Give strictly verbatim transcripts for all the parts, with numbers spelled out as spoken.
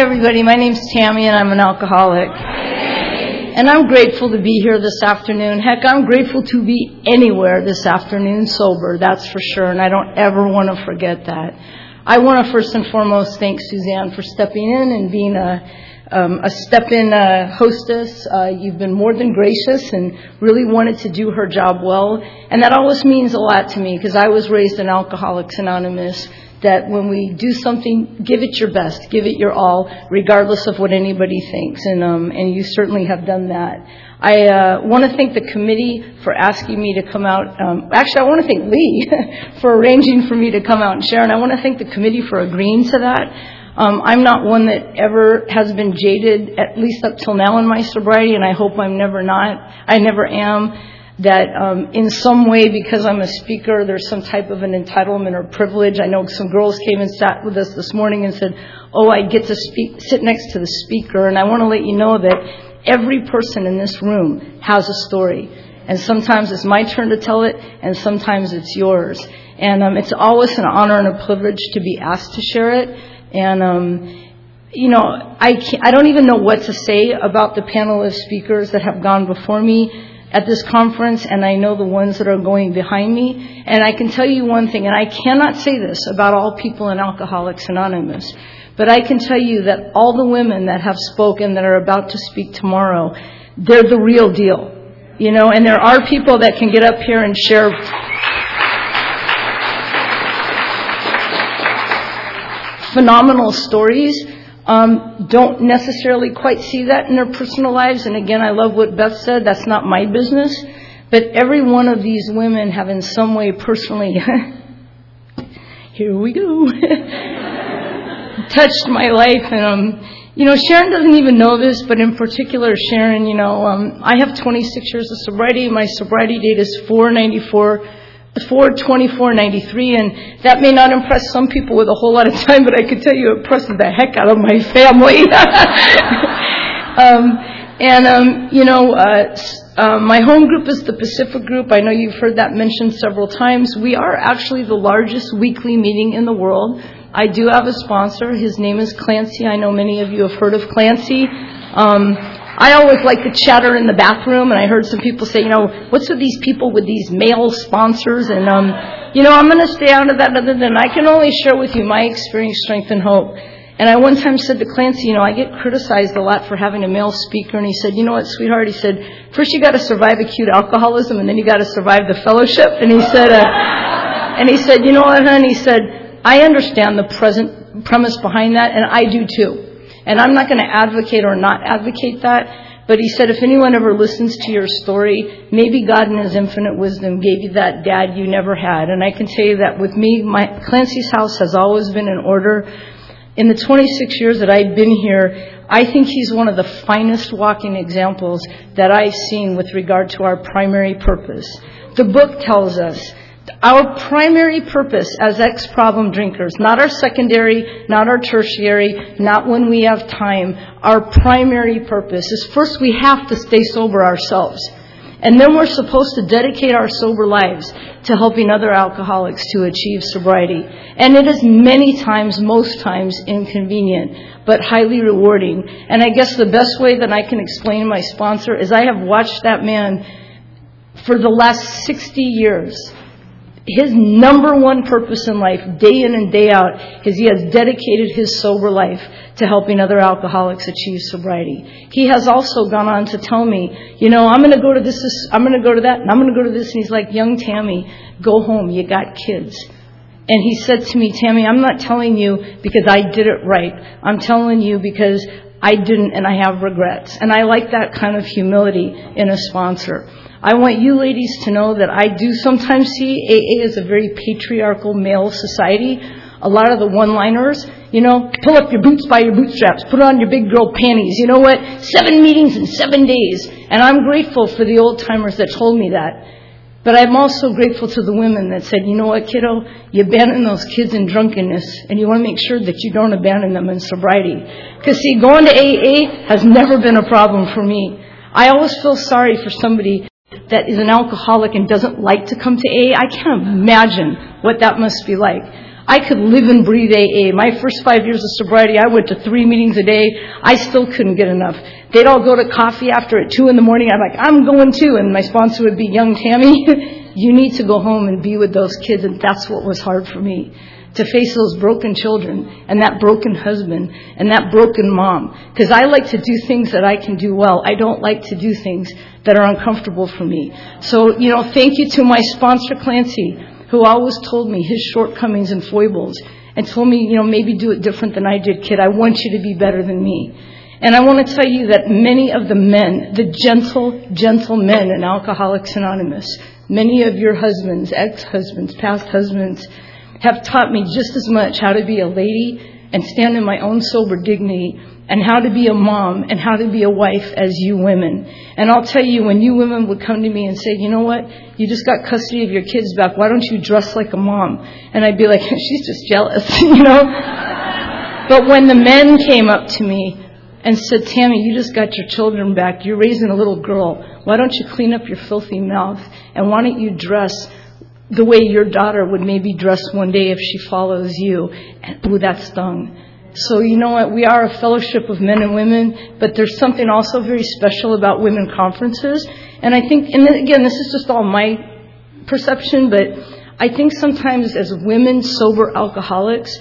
everybody. My name's Tammy, and I'm an alcoholic. And I'm grateful to be here this afternoon. Heck, I'm grateful to be anywhere this afternoon sober, that's for sure, and I don't ever want to forget that. I want to first and foremost thank Suzanne for stepping in and being a um, a step-in uh, hostess. Uh, you've been more than gracious and really wanted to do her job well, and that always means a lot to me because I was raised in Alcoholics Anonymous, that when we do something, give it your best, give it your all, regardless of what anybody thinks, and um, and you certainly have done that. I uh, want to thank the committee for asking me to come out. Um, actually, I want to thank Lee for arranging for me to come out and share, and I want to thank the committee for agreeing to that. Um, I'm not one that ever has been jaded, at least up till now in my sobriety, and I hope I'm never not. I never am. That um, in some way, because I'm a speaker, there's some type of an entitlement or privilege. I know some girls came and sat with us this morning and said, oh, I get to speak, sit next to the speaker. And I want to let you know that every person in this room has a story. And sometimes it's my turn to tell it, and sometimes it's yours. And um, it's always an honor and a privilege to be asked to share it. And, um, you know, I, can't, I don't even know what to say about the panel of speakers that have gone before me at this conference, and I know the ones that are going behind me. And I can tell you one thing, and I cannot say this about all people in Alcoholics Anonymous, but I can tell you that all the women that have spoken that are about to speak tomorrow, they're the real deal. You know, and there are people that can get up here and share phenomenal stories. Um, don't necessarily quite see that in their personal lives. And again, I love what Beth said. That's not my business. But every one of these women have in some way personally, here we go, touched my life. And, um, you know, Sharon doesn't even know this, but in particular, Sharon, you know, um, I have twenty-six years of sobriety. My sobriety date is four ninety-four. four twenty-four ninety-three, and that may not impress some people with a whole lot of time, but I can tell you it impresses the heck out of my family. um, and, um, you know, uh, uh, my home group is the Pacific Group. I know you've heard that mentioned several times. We are actually the largest weekly meeting in the world. I do have a sponsor. His name is Clancy. I know many of you have heard of Clancy. Um, I always like to chatter in the bathroom, and I heard some people say, you know, what's with these people with these male sponsors? And, um, you know, I'm going to stay out of that other than I can only share with you my experience, strength, and hope. And I one time said to Clancy, you know, I get criticized a lot for having a male speaker. And he said, you know what, sweetheart? He said, first you got to survive acute alcoholism, and then you got to survive the fellowship. And he said, uh, and he said, you know what, hon? He said, I understand the present premise behind that, and I do too. And I'm not going to advocate or not advocate that, but he said, if anyone ever listens to your story, maybe God in His infinite wisdom gave you that dad you never had. And I can tell you that with me, my Clancy's house has always been in order. In the twenty-six years that I've been here, I think he's one of the finest walking examples that I've seen with regard to our primary purpose. The book tells us our primary purpose as ex-problem drinkers, not our secondary, not our tertiary, not when we have time. Our primary purpose is first we have to stay sober ourselves. And then we're supposed to dedicate our sober lives to helping other alcoholics to achieve sobriety. And it is many times, most times, inconvenient, but highly rewarding. And I guess the best way that I can explain my sponsor is I have watched that man for the last sixty years. His number one purpose in life, day in and day out, is he has dedicated his sober life to helping other alcoholics achieve sobriety. He has also gone on to tell me, you know, I'm going to go to this, this I'm going to go to that, and I'm going to go to this. And he's like, young Tammy, go home. You got kids. And he said to me, Tammy, I'm not telling you because I did it right. I'm telling you because I didn't and I have regrets. And I like that kind of humility in a sponsor. I want you ladies to know that I do sometimes see A A as a very patriarchal male society. A lot of the one-liners, you know, pull up your boots by your bootstraps, put on your big girl panties. You know what? Seven meetings in seven days. And I'm grateful for the old-timers that told me that. But I'm also grateful to the women that said, you know what, kiddo? You abandon those kids in drunkenness, and you want to make sure that you don't abandon them in sobriety. Because, see, going to A A has never been a problem for me. I always feel sorry for somebody that is an alcoholic and doesn't like to come to A A. I can't imagine what that must be like. I could live and breathe A A. My first five years of sobriety, I went to three meetings a day. I still couldn't get enough. They'd all go to coffee after at two in the morning. I'm like, I'm going too. And my sponsor would be, young Tammy, you need to go home and be with those kids. And that's what was hard for me, to face those broken children and that broken husband and that broken mom. Because I like to do things that I can do well. I don't like to do things that are uncomfortable for me. So, you know, thank you to my sponsor, Clancy, who always told me his shortcomings and foibles and told me, you know, maybe do it different than I did, kid. I want you to be better than me. And I want to tell you that many of the men, the gentle, gentle men in Alcoholics Anonymous, many of your husbands, ex-husbands, past husbands, have taught me just as much how to be a lady and stand in my own sober dignity, and how to be a mom and how to be a wife as you women. And I'll tell you, when you women would come to me and say, you know what, you just got custody of your kids back, why don't you dress like a mom? And I'd be like, she's just jealous, you know? But when the men came up to me and said, Tammy, you just got your children back, you're raising a little girl, why don't you clean up your filthy mouth, and why don't you dress the way your daughter would maybe dress one day if she follows you? And ooh, that stung. So you know what, we are a fellowship of men and women, but there's something also very special about women conferences. And I think, and then again, this is just all my perception, but I think sometimes as women, sober alcoholics,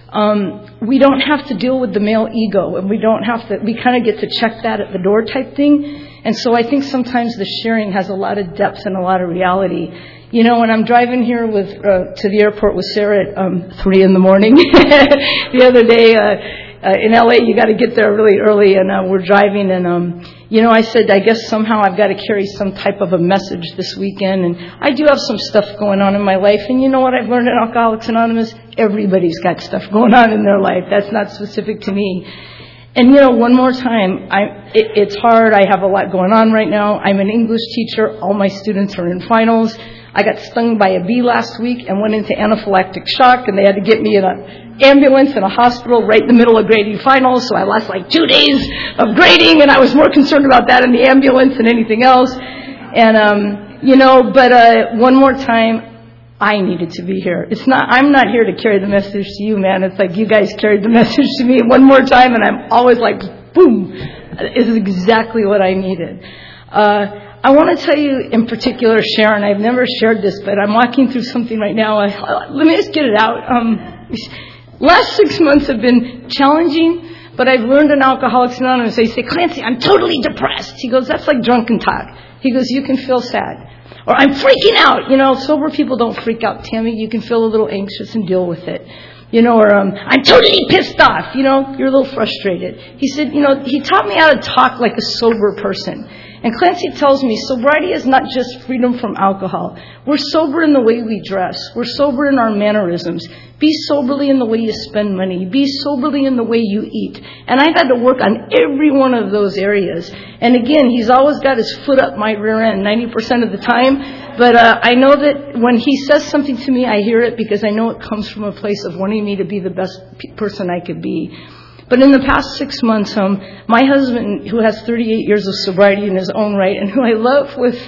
um, we don't have to deal with the male ego, and we don't have to, we kind of get to check that at the door type thing. And so I think sometimes the sharing has a lot of depth and a lot of reality. You know, when I'm driving here with uh, to the airport with Sarah at um, three in the morning, the other day uh, uh, in L A, you got to get there really early, and uh, we're driving, and um, you know, I said, I guess somehow I've got to carry some type of a message this weekend, and I do have some stuff going on in my life, and you know what I've learned in Alcoholics Anonymous? Everybody's got stuff going on in their life. That's not specific to me. And, you know, one more time, I, it, it's hard. I have a lot going on right now. I'm an English teacher. All my students are in finals. I got stung by a bee last week and went into anaphylactic shock, and they had to get me in an ambulance in a hospital right in the middle of grading finals. So I lost like two days of grading, and I was more concerned about that in the ambulance than anything else. And, um, you know, but uh, one more time, I needed to be here. It's not, I'm not here to carry the message to you, man. It's like you guys carried the message to me one more time, and I'm always like, boom, this is exactly what I needed. Uh, I want to tell you in particular, Sharon, I've never shared this, but I'm walking through something right now. I, let me just get it out. Um, last six months have been challenging, but I've learned in Alcoholics Anonymous, they say, Clancy, I'm totally depressed. He goes, that's like drunken talk. He goes, you can feel sad. Or I'm freaking out. You know, sober people don't freak out, Tammy. You can feel a little anxious and deal with it. You know, or um, I'm totally pissed off. You know, you're a little frustrated. He said, you know, he taught me how to talk like a sober person. And Clancy tells me sobriety is not just freedom from alcohol. We're sober in the way we dress. We're sober in our mannerisms. Be soberly in the way you spend money. Be soberly in the way you eat. And I've had to work on every one of those areas. And again, he's always got his foot up my rear end ninety percent of the time. But uh, I know that when he says something to me, I hear it because I know it comes from a place of wanting me to be the best p- person I could be. But in the past six months, um, my husband, who has thirty-eight years of sobriety in his own right, and who I love with...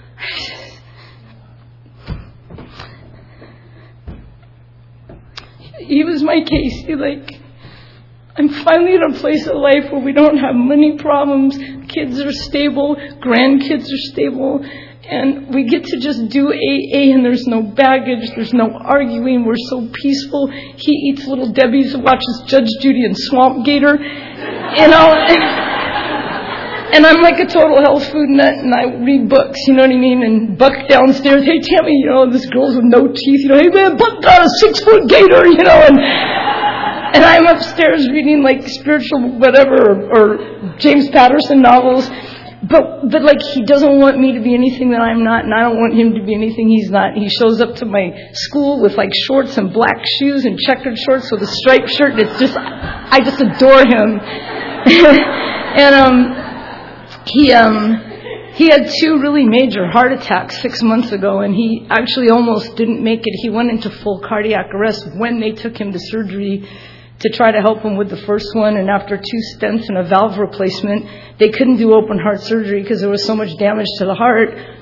he was my case. He like, I'm finally at a place of life where we don't have money problems. Kids are stable. Grandkids are stable. And we get to just do A A, and there's no baggage, there's no arguing, we're so peaceful. He eats Little Debbie's and watches Judge Judy and Swamp Gator, you know. And I'm like a total health food nut, and I read books, you know what I mean? And Buck downstairs, hey, Tammy, you know, this girl's with no teeth, you know, hey, man, Buck got a six-foot gator, you know, and... And I'm upstairs reading, like, spiritual whatever, or, or James Patterson novels. But, but like, he doesn't want me to be anything that I'm not, and I don't want him to be anything he's not. He shows up to my school with, like, shorts and black shoes and checkered shorts with a striped shirt, and it's just, I just adore him. And, um, he, um, he had two really major heart attacks six months ago, and he actually almost didn't make it. He went into full cardiac arrest when they took him to surgery to try to help him with the first one, and after two stents and a valve replacement, they couldn't do open heart surgery because there was so much damage to the heart.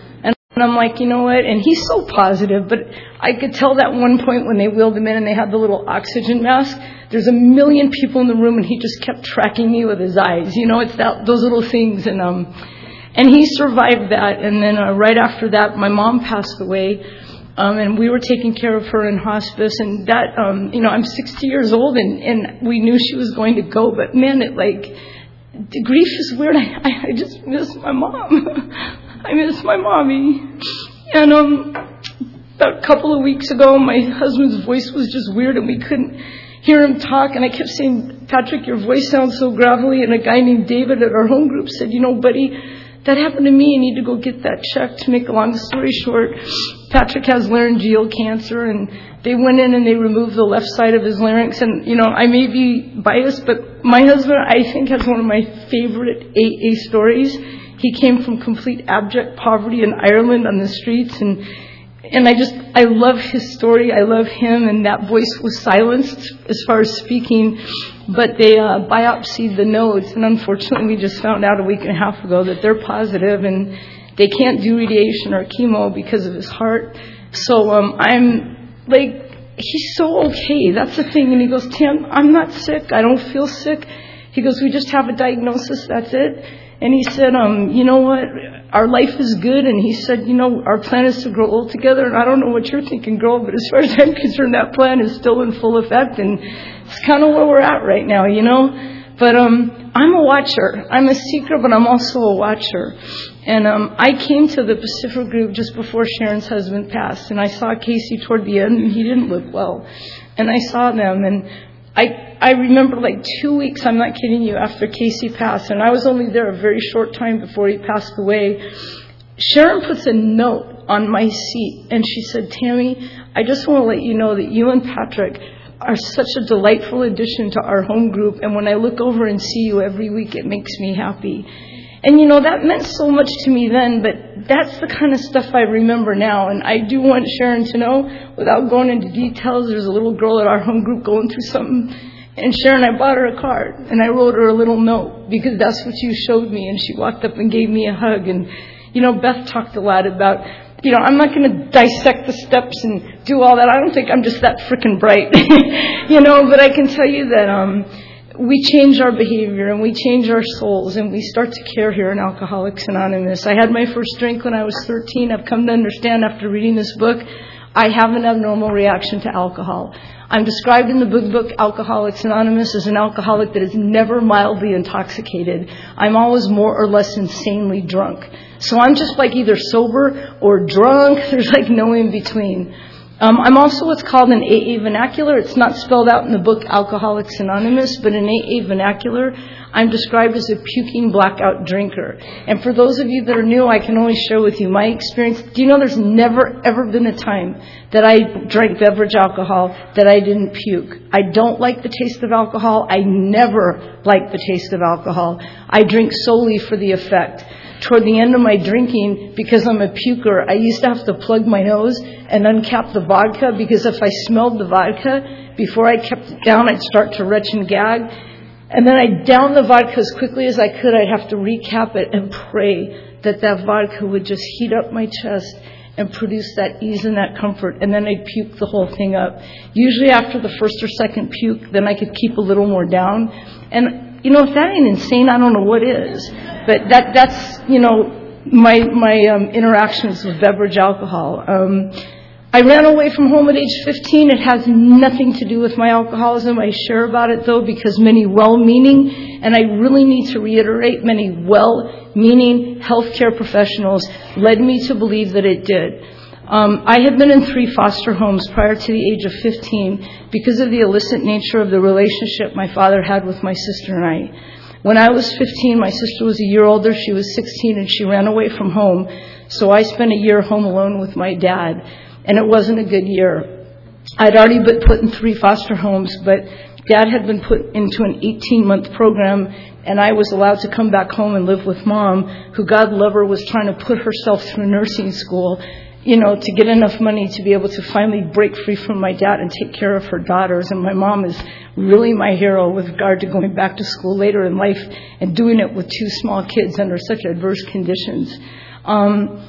And I'm like, you know what? And he's so positive, but I could tell that one point when they wheeled him in and they had the little oxygen mask, there's a million people in the room and he just kept tracking me with his eyes. You know, it's that those little things. And um, and he survived that. And then uh, right after that, my mom passed away. Um, and we were taking care of her in hospice. And that, um, you know, I'm sixty years old and, and we knew she was going to go. But man, it like, the grief is weird. I, I just miss my mom. I miss my mommy. And um, about a couple of weeks ago, my husband's voice was just weird and we couldn't hear him talk. And I kept saying, Patrick, your voice sounds so gravelly. And a guy named David at our home group said, you know, buddy, that happened to me. You need to go get that checked. To make a long story short, Patrick has laryngeal cancer. And they went in and they removed the left side of his larynx. And, you know, I may be biased, but my husband, I think, has one of my favorite A A stories. He came from complete abject poverty in Ireland on the streets, and and I just, I love his story. I love him, and that voice was silenced as far as speaking, but they uh, biopsied the nodes, and unfortunately we just found out a week and a half ago that they're positive, and they can't do radiation or chemo because of his heart. So um, I'm like, he's so okay. That's the thing. And he goes, Tam, I'm not sick. I don't feel sick. He goes, we just have a diagnosis. That's it. And he said, um, you know what, our life is good. And he said, you know, our plan is to grow old together. And I don't know what you're thinking, girl, but as far as I'm concerned, that plan is still in full effect. And it's kind of where we're at right now, you know. But um, I'm a watcher. I'm a seeker, but I'm also a watcher. And um, I came to the Pacific Group just before Sharon's husband passed. And I saw Casey toward the end, and he didn't look well. And I saw them, and I I remember like two weeks, I'm not kidding you, after Casey passed, and I was only there a very short time before he passed away. Sharon puts a note on my seat, and she said, Tammy, I just want to let you know that you and Patrick are such a delightful addition to our home group, and when I look over and see you every week, it makes me happy. And, you know, that meant so much to me then, but that's the kind of stuff I remember now. And I do want Sharon to know, without going into details, there's a little girl at our home group going through something. And Sharon, I bought her a card, and I wrote her a little note, because that's what you showed me. And she walked up and gave me a hug. And, you know, Beth talked a lot about, you know, I'm not going to dissect the steps and do all that. I don't think I'm just that frickin' bright, you know, but I can tell you that um, we change our behavior and we change our souls and we start to care here in Alcoholics Anonymous. I had my first drink when I was thirteen. I've come to understand after reading this book, I have an abnormal reaction to alcohol. I'm described in the big book, Alcoholics Anonymous, as an alcoholic that is never mildly intoxicated. I'm always more or less insanely drunk. So I'm just like either sober or drunk. There's like no in between. Um, I'm also what's called an A A vernacular. It's not spelled out in the book Alcoholics Anonymous, but in A A vernacular, I'm described as a puking blackout drinker. And for those of you that are new, I can only share with you my experience. Do you know there's never, ever been a time that I drank beverage alcohol that I didn't puke? I don't like the taste of alcohol. I never like the taste of alcohol. I drink solely for the effect. Toward the end of my drinking, because I'm a puker, I used to have to plug my nose and uncap the vodka, because if I smelled the vodka, before I kept it down, I'd start to retch and gag. And then I'd down the vodka as quickly as I could. I'd have to recap it and pray that that vodka would just heat up my chest and produce that ease and that comfort. And then I'd puke the whole thing up. Usually after the first or second puke, then I could keep a little more down. And, you know, if that ain't insane, I don't know what is. But that that's, you know, my my um, interactions with beverage alcohol. Um, I ran away from home at age fifteen. It has nothing to do with my alcoholism. I share about it, though, because many well-meaning, and I really need to reiterate, many well-meaning healthcare professionals led me to believe that it did. Um, I had been in three foster homes prior to the age of fifteen because of the illicit nature of the relationship my father had with my sister and I. When I was fifteen, my sister was a year older. She was sixteen, and she ran away from home. So I spent a year home alone with my dad, and it wasn't a good year. I'd already been put in three foster homes, but Dad had been put into an eighteen-month program, and I was allowed to come back home and live with Mom, who, God love her, was trying to put herself through nursing school, you know, to get enough money to be able to finally break free from my dad and take care of her daughters. And my mom is really my hero with regard to going back to school later in life and doing it with two small kids under such adverse conditions. Um,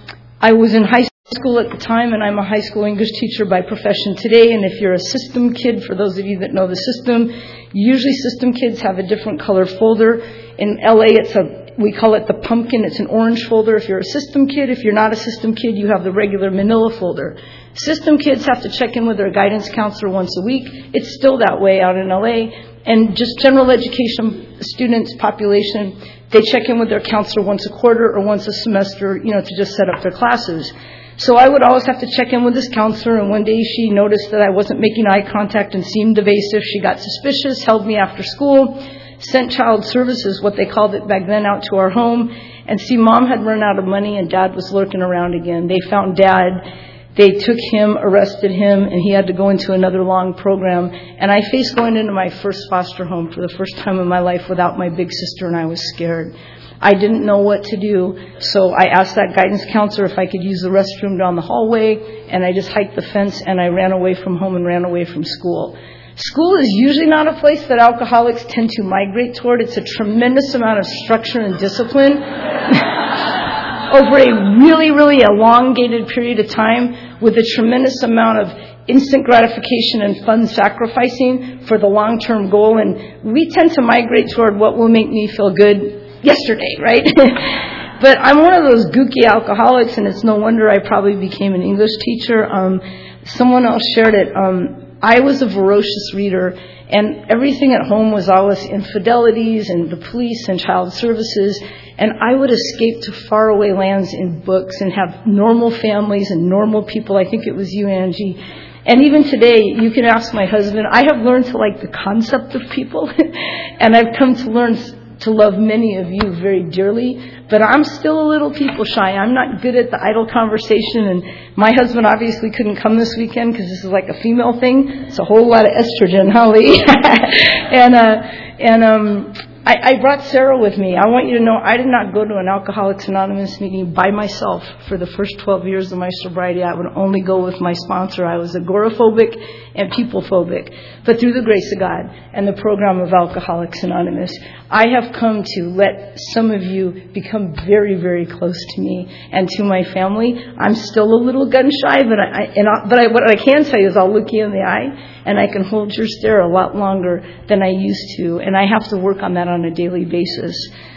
I was in high school at the time, and I'm a high school English teacher by profession today. And if you're a system kid, for those of you that know the system, usually system kids have a different color folder. In L A, it's a we call it the pumpkin. It's an orange folder if you're a system kid. If you're not a system kid, you have the regular manila folder. System kids have to check in with their guidance counselor once a week. It's still that way out in L A. And just general education students, population, they check in with their counselor once a quarter or once a semester, you know, to just set up their classes. So I would always have to check in with this counselor, and one day she noticed that I wasn't making eye contact and seemed evasive. She got suspicious, held me after school, sent child services, what they called it back then, out to our home. And see, Mom had run out of money and Dad was lurking around again. They found Dad. They took him, arrested him, and he had to go into another long program. And I faced going into my first foster home for the first time in my life without my big sister, and I was scared. I didn't know what to do, so I asked that guidance counselor if I could use the restroom down the hallway, and I just hiked the fence, and I ran away from home and ran away from school. School is usually not a place that alcoholics tend to migrate toward. It's a tremendous amount of structure and discipline over a really, really elongated period of time, with a tremendous amount of instant gratification and fun sacrificing for the long-term goal. And we tend to migrate toward what will make me feel good yesterday, right? But I'm one of those gooky alcoholics, and it's no wonder I probably became an English teacher. Um, someone else shared it. Um, I was a voracious reader, and everything at home was always infidelities and the police and child services, and I would escape to faraway lands in books and have normal families and normal people. I think it was you, Angie. And even today, you can ask my husband, I have learned to like the concept of people, and I've come to learn to love many of you very dearly, but I'm still a little people shy. I'm not good at the idle conversation, and my husband obviously couldn't come this weekend because this is like a female thing. It's a whole lot of estrogen, huh, Lee? and uh, and um, I, I brought Sarah with me. I want you to know I did not go to an Alcoholics Anonymous meeting by myself for the first twelve years of my sobriety. I would only go with my sponsor. I was agoraphobic and people-phobic. But through the grace of God and the program of Alcoholics Anonymous, I have come to let some of you become very, very close to me and to my family. I'm still a little gun-shy, but I, and I, but I, what I can tell you is I'll look you in the eye, and I can hold your stare a lot longer than I used to, and I have to work on that on a daily basis.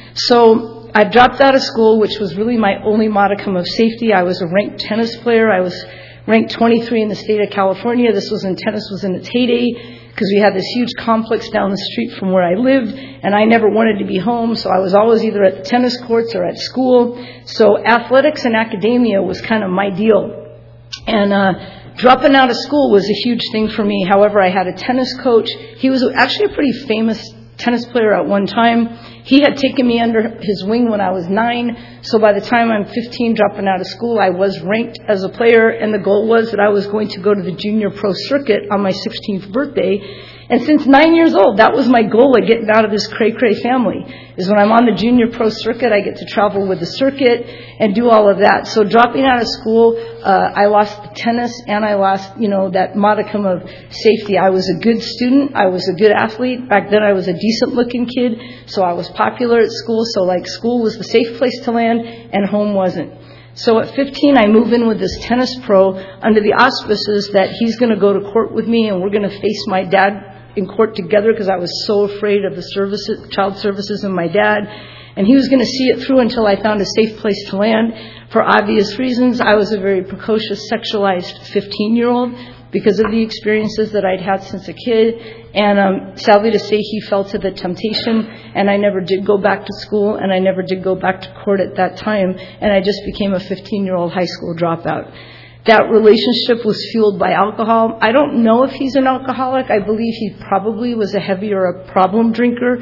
So I dropped out of school, which was really my only modicum of safety. I was a ranked tennis player. I was ranked twenty-three in the state of California. This was in tennis was in its heyday, because we had this huge complex down the street from where I lived, and I never wanted to be home, so I was always either at the tennis courts or at school. So athletics and academia was kind of my deal. And uh, dropping out of school was a huge thing for me. However, I had a tennis coach. He was actually a pretty famous tennis player at one time. He had taken me under his wing when I was nine, so by the time I'm fifteen, dropping out of school, I was ranked as a player, and the goal was that I was going to go to the junior pro circuit on my sixteenth birthday. And since nine years old, that was my goal of getting out of this cray-cray family, is when I'm on the junior pro circuit, I get to travel with the circuit and do all of that. So dropping out of school, uh, I lost the tennis, and I lost, you know, that modicum of safety. I was a good student. I was a good athlete. Back then, I was a decent-looking kid, so I was popular at school. So, like, school was the safe place to land, and home wasn't. So at fifteen, I move in with this tennis pro under the auspices that he's going to go to court with me, and we're going to face my dad in court together, because I was so afraid of the services, child services and my dad. And he was going to see it through until I found a safe place to land. For obvious reasons, I was a very precocious, sexualized fifteen-year-old because of the experiences that I'd had since a kid. And um, sadly to say, he fell to the temptation, and I never did go back to school, and I never did go back to court at that time, and I just became a fifteen-year-old high school dropout. That relationship was fueled by alcohol. I don't know if he's an alcoholic. I believe he probably was a heavy or a problem drinker,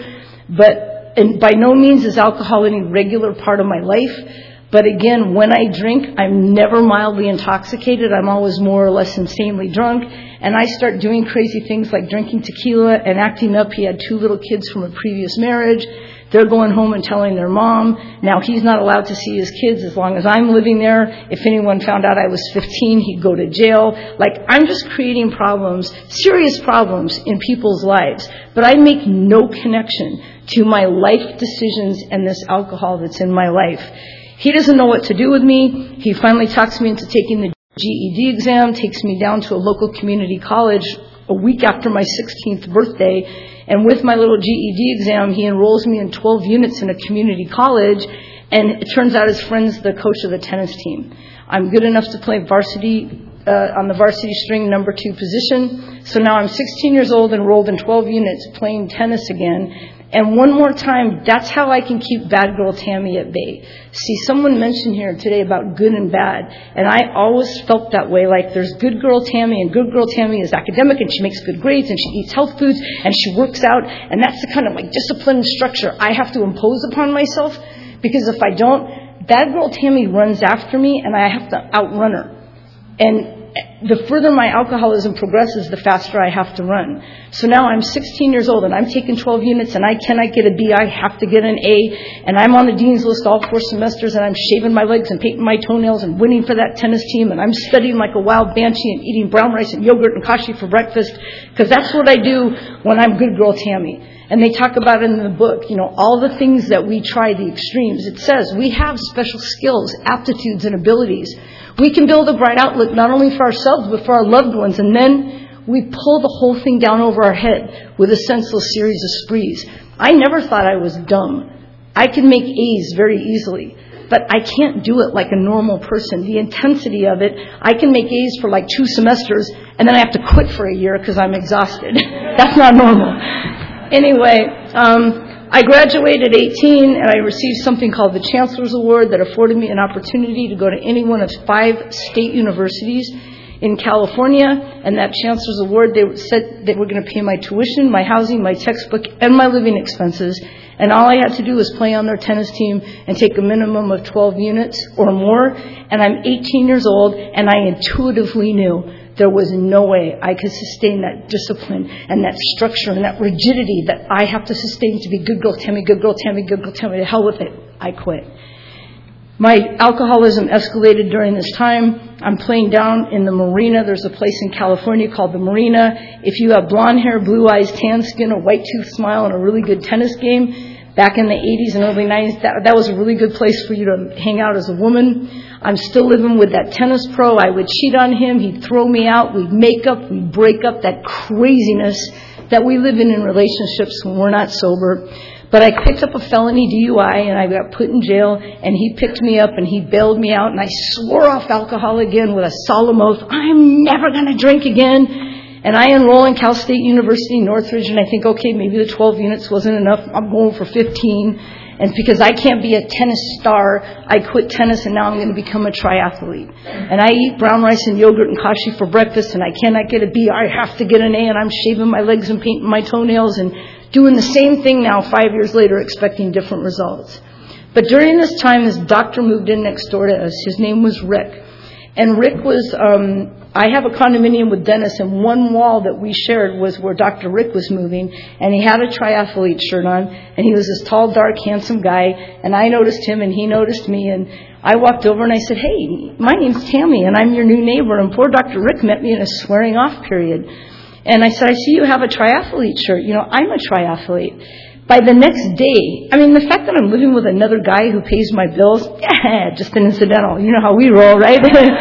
but and by no means is alcohol any regular part of my life. But again, when I drink, I'm never mildly intoxicated. I'm always more or less insanely drunk. And I start doing crazy things like drinking tequila and acting up. He had two little kids from a previous marriage. They're going home and telling their mom. Now, he's not allowed to see his kids as long as I'm living there. If anyone found out I was fifteen, he'd go to jail. Like, I'm just creating problems, serious problems in people's lives. But I make no connection to my life decisions and this alcohol that's in my life. He doesn't know what to do with me. He finally talks me into taking the G E D exam, takes me down to a local community college a week after my sixteenth birthday. And with my little G E D exam, he enrolls me in twelve units in a community college. And it turns out his friend's the coach of the tennis team. I'm good enough to play varsity uh, on the varsity string number two position. So now I'm sixteen years old, enrolled in twelve units, playing tennis again. And one more time, that's how I can keep bad girl Tammy at bay. See, someone mentioned here today about good and bad. And I always felt that way, like there's good girl Tammy, and good girl Tammy is academic, and she makes good grades, and she eats health foods, and she works out. And that's the kind of like discipline and structure I have to impose upon myself. Because if I don't, bad girl Tammy runs after me, and I have to outrun her. And the further my alcoholism progresses, the faster I have to run. So now I'm sixteen years old, and I'm taking twelve units, and I cannot get a B. I have to get an A. And I'm on the dean's list all four semesters, and I'm shaving my legs and painting my toenails and winning for that tennis team. And I'm studying like a wild banshee and eating brown rice and yogurt and kashi for breakfast, because that's what I do when I'm good girl Tammy. And they talk about it in the book, you know, all the things that we try, the extremes. It says we have special skills, aptitudes, and abilities. We can build a bright outlook not only for ourselves, but for our loved ones. And then we pull the whole thing down over our head with a senseless series of sprees. I never thought I was dumb. I can make A's very easily. But I can't do it like a normal person. The intensity of it, I can make A's for like two semesters, and then I have to quit for a year because I'm exhausted. That's not normal. Anyway, um, I graduated at eighteen, and I received something called the Chancellor's Award that afforded me an opportunity to go to any one of five state universities in California. And that Chancellor's Award, they said they were going to pay my tuition, my housing, my textbook, and my living expenses. And all I had to do was play on their tennis team and take a minimum of twelve units or more. And I'm eighteen years old, and I intuitively knew there was no way I could sustain that discipline and that structure and that rigidity that I have to sustain to be good girl Tammy, good girl Tammy, good girl Tammy. To hell with it. I quit. My alcoholism escalated during this time. I'm playing down in the Marina. There's a place in California called the Marina. If you have blonde hair, blue eyes, tan skin, a white tooth smile, and a really good tennis game, back in the eighties and early nineties, that, that was a really good place for you to hang out as a woman. I'm still living with that tennis pro. I would cheat on him. He'd throw me out. We'd make up. We'd break up. That craziness that we live in in relationships when we're not sober. But I picked up a felony D U I, and I got put in jail, and he picked me up, and he bailed me out, and I swore off alcohol again with a solemn oath. I'm never going to drink again. And I enroll in Cal State University, Northridge, and I think, okay, maybe the twelve units wasn't enough. I'm going for fifteen. And because I can't be a tennis star, I quit tennis, and now I'm going to become a triathlete. And I eat brown rice and yogurt and kashi for breakfast, and I cannot get a B. I have to get an A, and I'm shaving my legs and painting my toenails and doing the same thing now five years later, expecting different results. But during this time, this doctor moved in next door to us. His name was Rick. And Rick was, um, I have a condominium with Dennis, and one wall that we shared was where Doctor Rick was moving, and he had a triathlete shirt on, and he was this tall, dark, handsome guy, and I noticed him, and he noticed me, and I walked over and I said, hey, my name's Tammy, and I'm your new neighbor, and poor Doctor Rick met me in a swearing off period. And I said, I see you have a triathlete shirt. You know, I'm a triathlete. By the next day, I mean, the fact that I'm living with another guy who pays my bills, yeah, just an incidental. You know how we roll, right?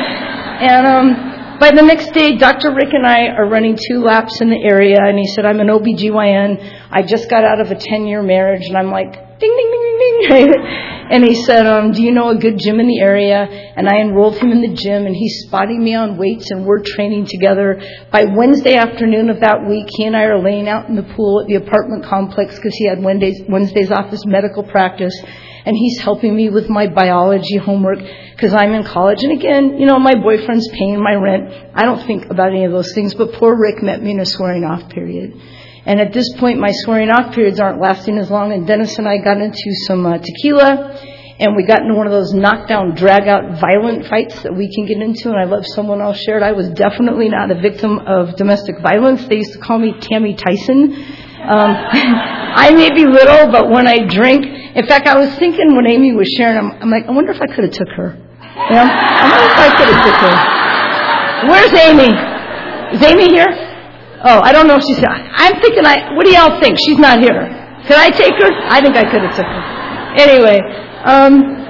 and um, by the next day, Doctor Rick and I are running two laps in the area, and he said, I'm an O B G Y N. I just got out of a ten-year marriage, and I'm like, ding, ding, ding, ding, ding. And he said, um, do you know a good gym in the area? And I enrolled him in the gym, and he's spotting me on weights, and we're training together. By Wednesday afternoon of that week, he and I are laying out in the pool at the apartment complex because he had Wednesdays, Wednesdays off his medical practice. And he's helping me with my biology homework because I'm in college. And again, you know, my boyfriend's paying my rent. I don't think about any of those things, but poor Rick met me in a swearing off period. And at this point, my swearing off periods aren't lasting as long, and Dennis and I got into some uh, tequila, and we got into one of those knockdown, drag-out, violent fights that we can get into, and I love someone else shared. I was definitely not a victim of domestic violence. They used to call me Tammy Tyson. Um, I may be little, but when I drink, in fact, I was thinking when Amy was sharing, I'm, I'm like, I wonder if I could have took her. You know? I wonder if I could have took her. Where's Amy? Is Amy here? Oh, I don't know if she's here. I'm thinking, I, what do y'all think? She's not here. Could I take her? I think I could have took her. Anyway, um,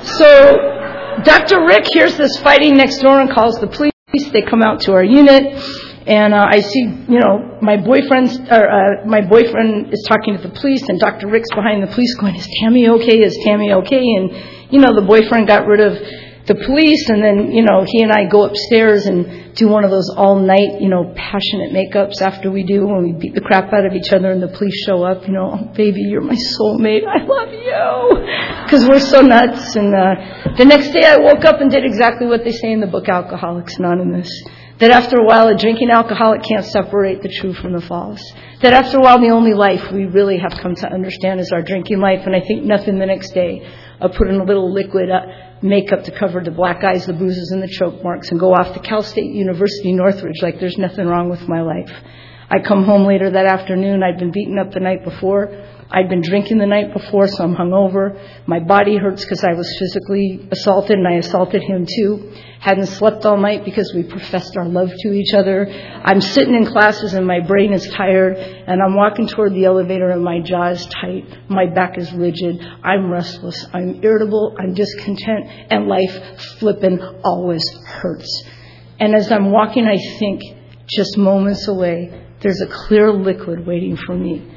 So Doctor Rick hears this fighting next door and calls the police. They come out to our unit, and uh, I see, you know, my boyfriend's, or, uh, my boyfriend is talking to the police, and Doctor Rick's behind the police going, is Tammy okay? Is Tammy okay? And, you know, the boyfriend got rid of the police, and then, you know, he and I go upstairs and do one of those all-night, you know, passionate makeups after we do when we beat the crap out of each other and the police show up, you know, oh, baby, you're my soulmate, I love you, because we're so nuts. And uh, the next day I woke up and did exactly what they say in the book Alcoholics Anonymous, that after a while a drinking alcoholic can't separate the true from the false, that after a while the only life we really have come to understand is our drinking life. And I think nothing the next day of putting a little liquid uh, makeup to cover the black eyes, the bruises, and the choke marks, and go off to Cal State University, Northridge, like there's nothing wrong with my life. I come home later that afternoon. I'd been beaten up the night before. I'd been drinking the night before, so I'm hungover. My body hurts because I was physically assaulted, and I assaulted him too. Hadn't slept all night because we professed our love to each other. I'm sitting in classes, and my brain is tired, and I'm walking toward the elevator, and my jaw is tight. My back is rigid. I'm restless. I'm irritable. I'm discontent, and life flippin' always hurts. And as I'm walking, I think, just moments away, there's a clear liquid waiting for me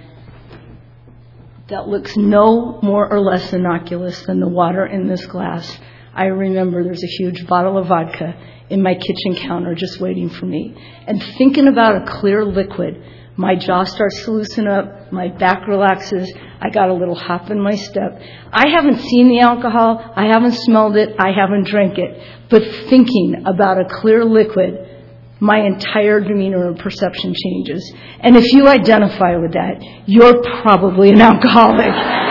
that looks no more or less innocuous than the water in this glass. I remember there's a huge bottle of vodka in my kitchen counter just waiting for me. And thinking about a clear liquid, my jaw starts to loosen up, my back relaxes, I got a little hop in my step. I haven't seen the alcohol, I haven't smelled it, I haven't drank it. But thinking about a clear liquid, my entire demeanor and perception changes. And if you identify with that, you're probably an alcoholic.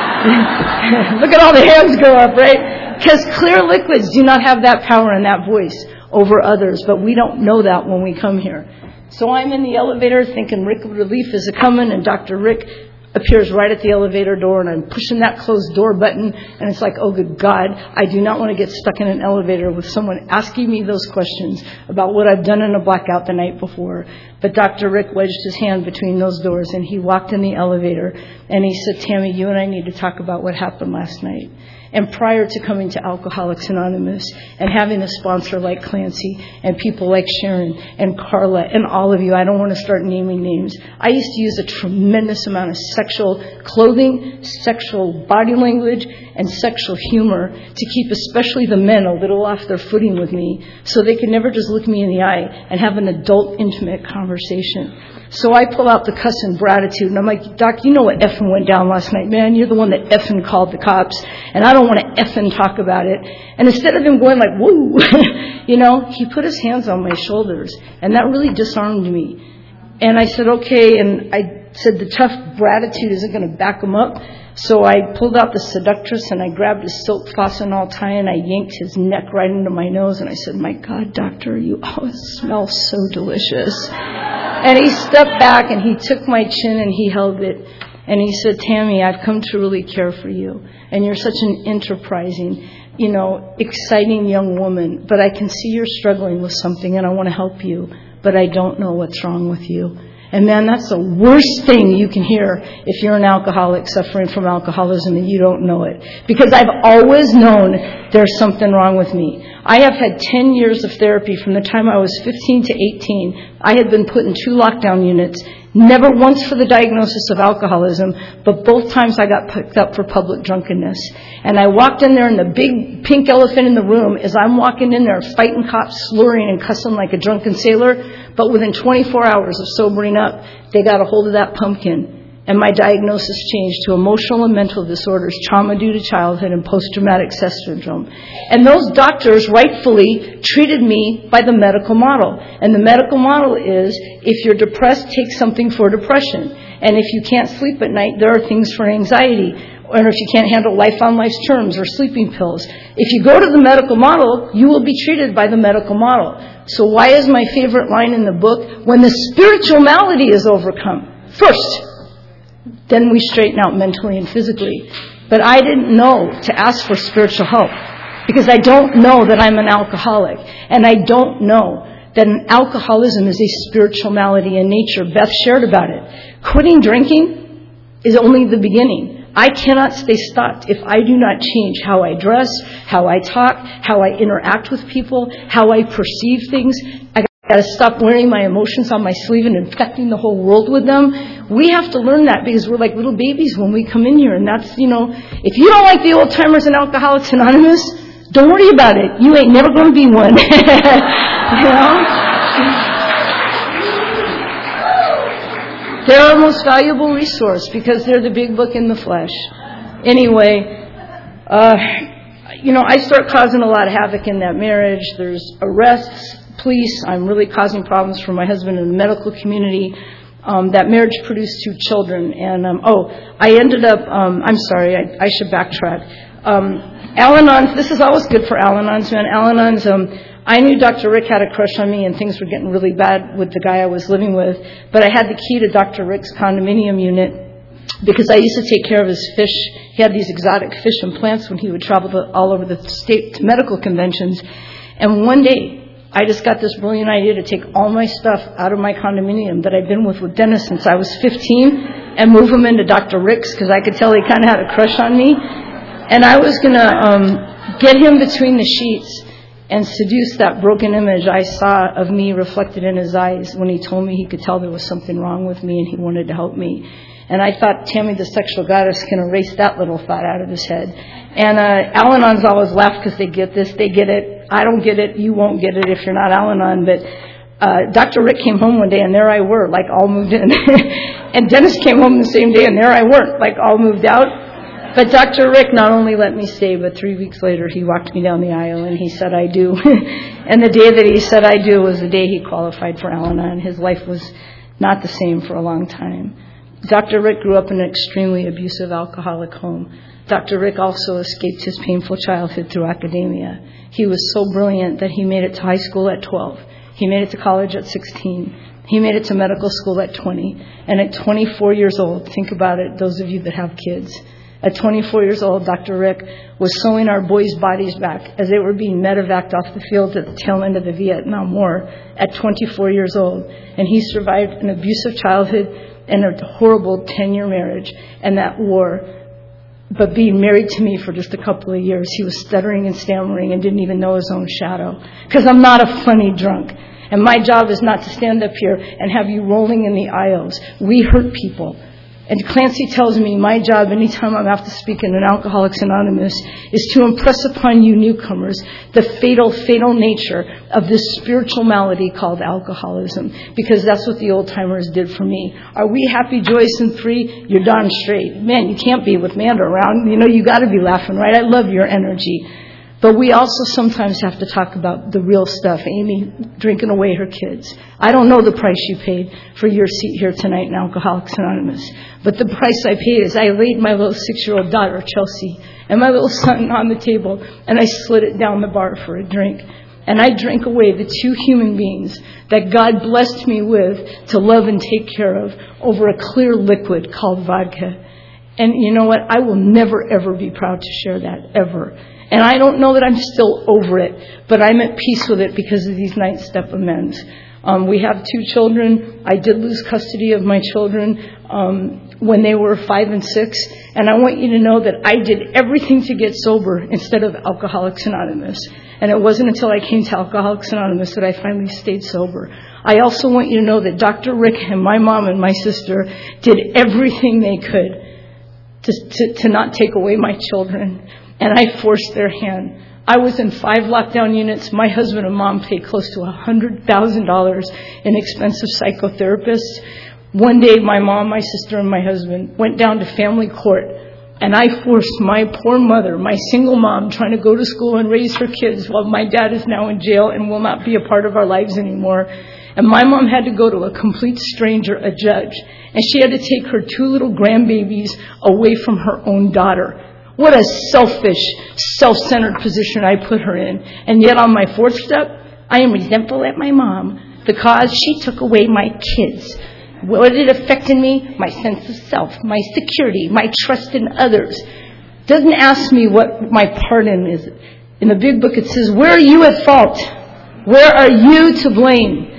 Look at all the hands go up, right? Because clear liquids do not have that power and that voice over others, but we don't know that when we come here. So I'm in the elevator thinking Rick Relief is a-coming, and Doctor Rick appears right at the elevator door, and I'm pushing that closed door button, and it's like, oh, good God, I do not want to get stuck in an elevator with someone asking me those questions about what I've done in a blackout the night before. But Doctor Rick wedged his hand between those doors, and he walked in the elevator, and he said, Tammy, you and I need to talk about what happened last night. And prior to coming to Alcoholics Anonymous and having a sponsor like Clancy and people like Sharon and Carla and all of you, I don't want to start naming names. I used to use a tremendous amount of sexual clothing, sexual body language, and sexual humor to keep especially the men a little off their footing with me so they could never just look me in the eye and have an adult, intimate conversation. So I pull out the cussing Bratitude, and I'm like, Doc, you know what effing went down last night, man. You're the one that effing called the cops, and I don't want to effing talk about it. And instead of him going like, woo, you know, he put his hands on my shoulders, and that really disarmed me. And I said, okay, and I said the tough Bratitude isn't going to back him up. So I pulled out the Seductress, and I grabbed his silk fastenal tie, and I yanked his neck right into my nose, and I said, my God, doctor, you always smell so delicious. And he stepped back, and he took my chin, and he held it, and he said, Tammy, I've come to really care for you, and you're such an enterprising, you know, exciting young woman, but I can see you're struggling with something, and I want to help you, but I don't know what's wrong with you. And man, that's the worst thing you can hear if you're an alcoholic suffering from alcoholism and you don't know it. Because I've always known there's something wrong with me. I have had ten years of therapy from the time I was fifteen to eighteen. I had been put in two lockdown units, never once for the diagnosis of alcoholism, but both times I got picked up for public drunkenness. And I walked in there, and the big pink elephant in the room is I'm walking in there fighting cops, slurring and cussing like a drunken sailor. But within twenty-four hours of sobering up, they got a hold of that pumpkin. And my diagnosis changed to emotional and mental disorders, trauma due to childhood, and post-traumatic stress syndrome. And those doctors rightfully treated me by the medical model. And the medical model is, if you're depressed, take something for depression. And if you can't sleep at night, there are things for anxiety. Or if you can't handle life on life's terms, or sleeping pills. If you go to the medical model, you will be treated by the medical model. So why is my favorite line in the book, when the spiritual malady is overcome? First, then we straighten out mentally and physically. But I didn't know to ask for spiritual help because I don't know that I'm an alcoholic. And I don't know that an alcoholism is a spiritual malady in nature. Beth shared about it. Quitting drinking is only the beginning. I cannot stay stopped if I do not change how I dress, how I talk, how I interact with people, how I perceive things. I got to stop wearing my emotions on my sleeve and infecting the whole world with them. We have to learn that because we're like little babies when we come in here. And that's, you know, if you don't like the old timers and Alcoholics Anonymous, don't worry about it. You ain't never going to be one. You know? They're our most valuable resource because they're the big book in the flesh. Anyway, uh, you know, I start causing a lot of havoc in that marriage. There's arrests, police. I'm really causing problems for my husband in the medical community. Um, that marriage produced two children. And, um, oh, I ended up, um, I'm sorry, I, I should backtrack. Um, Al-Anons, this is always good for Al-Anons, man. Al-Anons, um, I knew Doctor Rick had a crush on me and things were getting really bad with the guy I was living with, but I had the key to Doctor Rick's condominium unit because I used to take care of his fish. He had these exotic fish and plants when he would travel to, all over the state to medical conventions. And one day, I just got this brilliant idea to take all my stuff out of my condominium that I'd been with with Dennis since I was fifteen and move them into Doctor Rick's because I could tell he kind of had a crush on me. And I was going to um, get him between the sheets and seduce that broken image I saw of me reflected in his eyes when he told me he could tell there was something wrong with me and he wanted to help me. And I thought Tammy the sexual goddess can erase that little thought out of his head. And uh, Al-Anons always laugh because they get this, they get it. I don't get it, you won't get it if you're not Al-Anon. But uh, Doctor Rick came home one day and there I were, like all moved in. And Dennis came home the same day and there I weren't, like all moved out. But Doctor Rick not only let me stay, but three weeks later he walked me down the aisle and he said, I do. And the day that he said I do was the day he qualified for Al-Anon. His life was not the same for a long time. Doctor Rick grew up in an extremely abusive alcoholic home. Doctor Rick also escaped his painful childhood through academia. He was so brilliant that he made it to high school at twelve. He made it to college at sixteen. He made it to medical school at twenty. And at twenty-four years old, think about it, those of you that have kids, at twenty-four years old, Doctor Rick was sewing our boys' bodies back as they were being medevaced off the field at the tail end of the Vietnam War at twenty-four years old. And he survived an abusive childhood and a horrible ten-year marriage and that war. But being married to me for just a couple of years, he was stuttering and stammering and didn't even know his own shadow. Because I'm not a funny drunk. And my job is not to stand up here and have you rolling in the aisles. We hurt people. And Clancy tells me my job anytime I have to speak in an Alcoholics Anonymous is to impress upon you newcomers the fatal, fatal nature of this spiritual malady called alcoholism. Because that's what the old timers did for me. Are we happy, joyous, and free? You're darn straight. Man, you can't be with Manda around. You know, you got to be laughing, right? I love your energy. But we also sometimes have to talk about the real stuff. Amy drinking away her kids. I don't know the price you paid for your seat here tonight in Alcoholics Anonymous. But the price I paid is I laid my little six-year-old daughter, Chelsea, and my little son on the table, and I slid it down the bar for a drink. And I drank away the two human beings that God blessed me with to love and take care of over a clear liquid called vodka. And you know what? I will never, ever be proud to share that, ever. And I don't know that I'm still over it, but I'm at peace with it because of these ninth step amends. Um, we have two children. I did lose custody of my children um, when they were five and six. And I want you to know that I did everything to get sober instead of Alcoholics Anonymous. And it wasn't until I came to Alcoholics Anonymous that I finally stayed sober. I also want you to know that Doctor Rick and my mom and my sister did everything they could to, to, to not take away my children. And I forced their hand. I was in five lockdown units. My husband and mom paid close to one hundred thousand dollars in expensive psychotherapists. One day, my mom, my sister, and my husband went down to family court. And I forced my poor mother, my single mom, trying to go to school and raise her kids while my dad is now in jail and will not be a part of our lives anymore. And my mom had to go to a complete stranger, a judge. And she had to take her two little grandbabies away from her own daughter. What a selfish, self-centered position I put her in. And yet on my fourth step, I am resentful at my mom because she took away my kids. What did it affect in me? My sense of self, my security, my trust in others. Doesn't ask me what my part in is. In the big book it says, where are you at fault? Where are you to blame?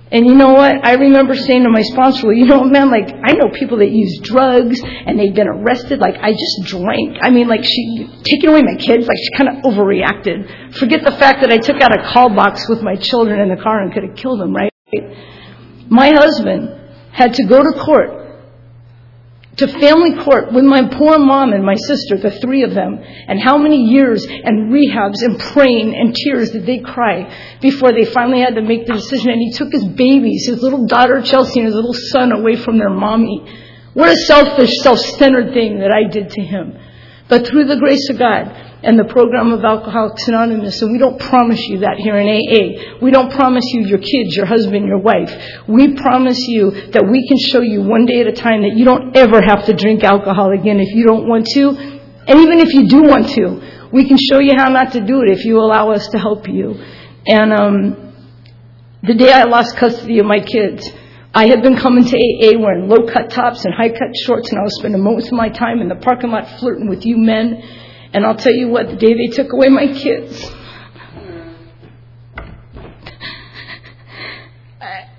And you know what? I remember saying to my sponsor, well, you know, man, like, I know people that use drugs and they've been arrested. Like, I just drank. I mean, like, she, taking away my kids, like, she kind of overreacted. Forget the fact that I took out a call box with my children in the car and could have killed them, right? My husband had to go to court, to family court with my poor mom and my sister, the three of them, and how many years and rehabs and praying and tears did they cry before they finally had to make the decision. And he took his babies, his little daughter Chelsea and his little son, away from their mommy. What a selfish, self-centered thing that I did to him. But through the grace of God and the program of Alcoholics Anonymous, and we don't promise you that here in A A. We don't promise you your kids, your husband, your wife. We promise you that we can show you one day at a time that you don't ever have to drink alcohol again if you don't want to. And even if you do want to, we can show you how not to do it if you allow us to help you. And um, the day I lost custody of my kids, I had been coming to A A wearing low-cut tops and high-cut shorts, and I was spending most of my time in the parking lot flirting with you men. And I'll tell you what, the day they took away my kids, I,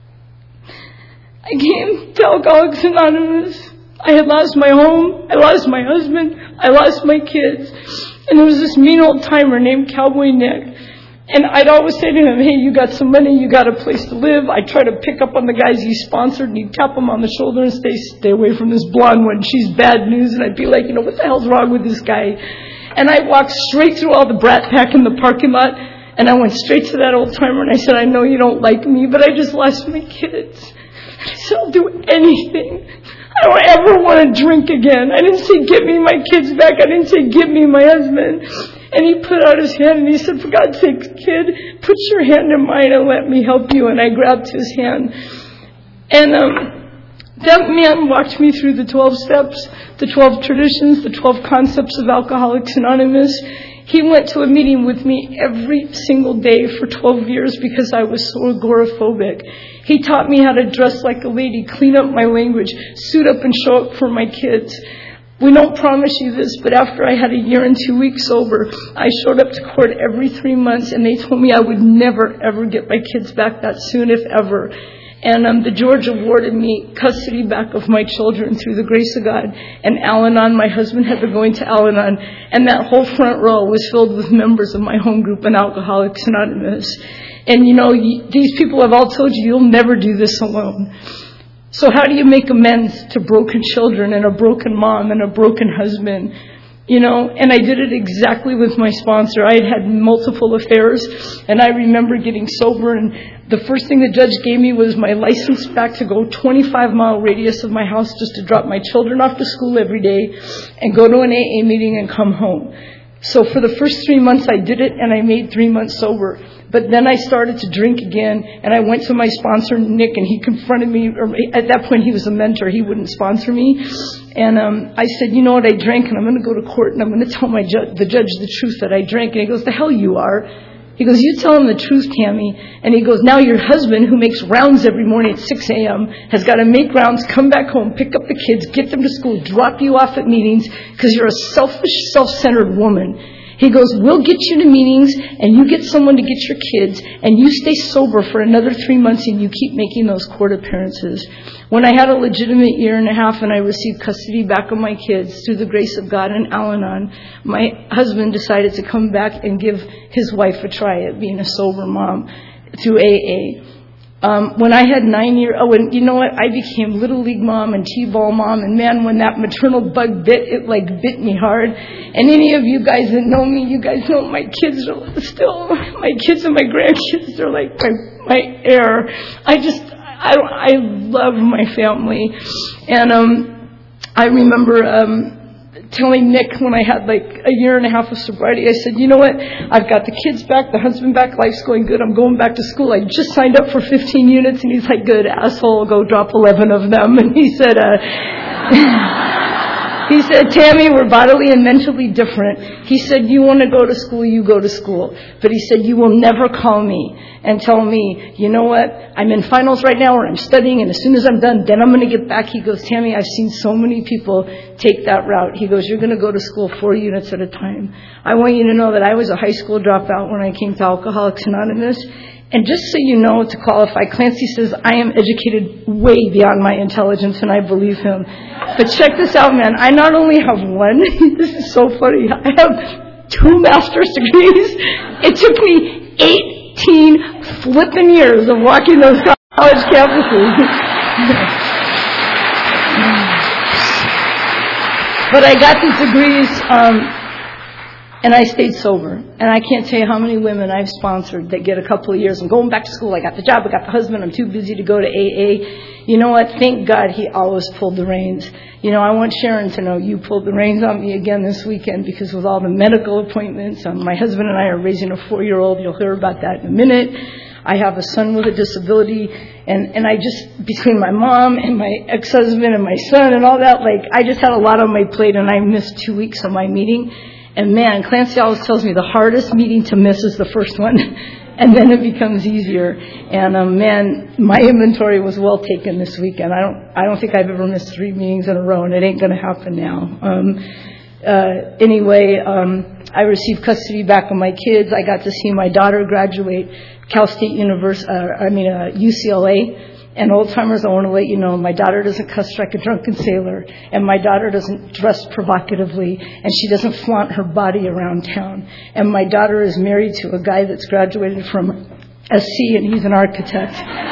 I came to Alcoholics Anonymous. I had lost my home, I lost my husband, I lost my kids. And there was this mean old timer named Cowboy Nick. And I'd always say to him, hey, you got some money, you got a place to live. I try to pick up on the guys he sponsored, and he'd tap him on the shoulder and say, stay away from this blonde one. She's bad news. And I'd be like, you know, what the hell's wrong with this guy? And I walked straight through all the brat pack in the parking lot, and I went straight to that old timer, and I said, I know you don't like me, but I just lost my kids. I said, I'll do anything. I don't ever want to drink again. I didn't say, get me my kids back. I didn't say, get me my husband. And he put out his hand and he said, for God's sake, kid, put your hand in mine and let me help you. And I grabbed his hand. And um, that man walked me through the twelve steps, the twelve traditions, the twelve concepts of Alcoholics Anonymous. He went to a meeting with me every single day for twelve years because I was so agoraphobic. He taught me how to dress like a lady, clean up my language, suit up and show up for my kids. We don't promise you this, but after I had a year and two weeks sober, I showed up to court every three months, and they told me I would never, ever get my kids back that soon, if ever. And um, the George awarded me custody back of my children through the grace of God. And Al-Anon, my husband had been going to Al-Anon, and that whole front row was filled with members of my home group in Alcoholics Anonymous. And, you know, these people have all told you, you'll never do this alone. So how do you make amends to broken children and a broken mom and a broken husband? You know, and I did it exactly with my sponsor. I had had multiple affairs, and I remember getting sober, and the first thing the judge gave me was my license back to go twenty-five mile radius of my house just to drop my children off to school every day and go to an A A meeting and come home. So for the first three months I did it, and I made three months sober. But then I started to drink again, and I went to my sponsor, Nick, and he confronted me. Or at that point, he was a mentor. He wouldn't sponsor me. And um, I said, you know what, I drank, and I'm going to go to court, and I'm going to tell my ju- the judge the truth that I drank. And he goes, the hell you are. He goes, you tell him the truth, Tammy. And he goes, now your husband, who makes rounds every morning at six a.m., has got to make rounds, come back home, pick up the kids, get them to school, drop you off at meetings, because you're a selfish, self-centered woman. He goes, we'll get you to meetings, and you get someone to get your kids, and you stay sober for another three months, and you keep making those court appearances. When I had a legitimate year and a half, and I received custody back of my kids through the grace of God and Al-Anon, my husband decided to come back and give his wife a try at being a sober mom through A A. Um, when I had nine years, oh, and you know what? I became Little League mom and T-ball mom, and man, when that maternal bug bit, it like bit me hard. And any of you guys that know me, you guys know my kids are still, my kids and my grandkids, they're like my, my heir. I just, I, I love my family. And um, I remember um, telling Nick when I had like a year and a half of sobriety, I said, you know what, I've got the kids back, the husband back, life's going good, I'm going back to school. I just signed up for fifteen units, and he's like, good, asshole, go drop eleven of them. And he said, uh, he said, Tammy, we're bodily and mentally different. He said, you want to go to school, you go to school. But he said, you will never call me and tell me, you know what, I'm in finals right now, or I'm studying, and as soon as I'm done, then I'm going to get back. He goes, Tammy, I've seen so many people take that route. He goes, you're going to go to school four units at a time. I want you to know that I was a high school dropout when I came to Alcoholics Anonymous, And just so you know, to qualify, Clancy says, I am educated way beyond my intelligence, and I believe him. But check this out, man. I not only have one, this is so funny, I have two master's degrees. It took me eighteen flipping years of walking those college campuses. But I got these degrees, um, and I stayed sober. And I can't tell you how many women I've sponsored that get a couple of years. I'm going back to school. I got the job. I got the husband. I'm too busy to go to A A. You know what? Thank God he always pulled the reins. You know, I want Sharon to know you pulled the reins on me again this weekend, because with all the medical appointments, um, my husband and I are raising a four-year-old. You'll hear about that in a minute. I have a son with a disability, and, and I just, between my mom and my ex-husband and my son and all that, like, I just had a lot on my plate, and I missed two weeks of my meeting. And man, Clancy always tells me the hardest meeting to miss is the first one, and then it becomes easier. And um, man, my inventory was well taken this weekend. I don't, I don't think I've ever missed three meetings in a row, and it ain't going to happen now. Um, uh, anyway, um, I received custody back of my kids. I got to see my daughter graduate Cal State University. Uh, I mean uh, U C L A. And old timers, I want to let you know, my daughter doesn't cuss like a drunken sailor, and my daughter doesn't dress provocatively, and she doesn't flaunt her body around town. And my daughter is married to a guy that's graduated from S C, and he's an architect.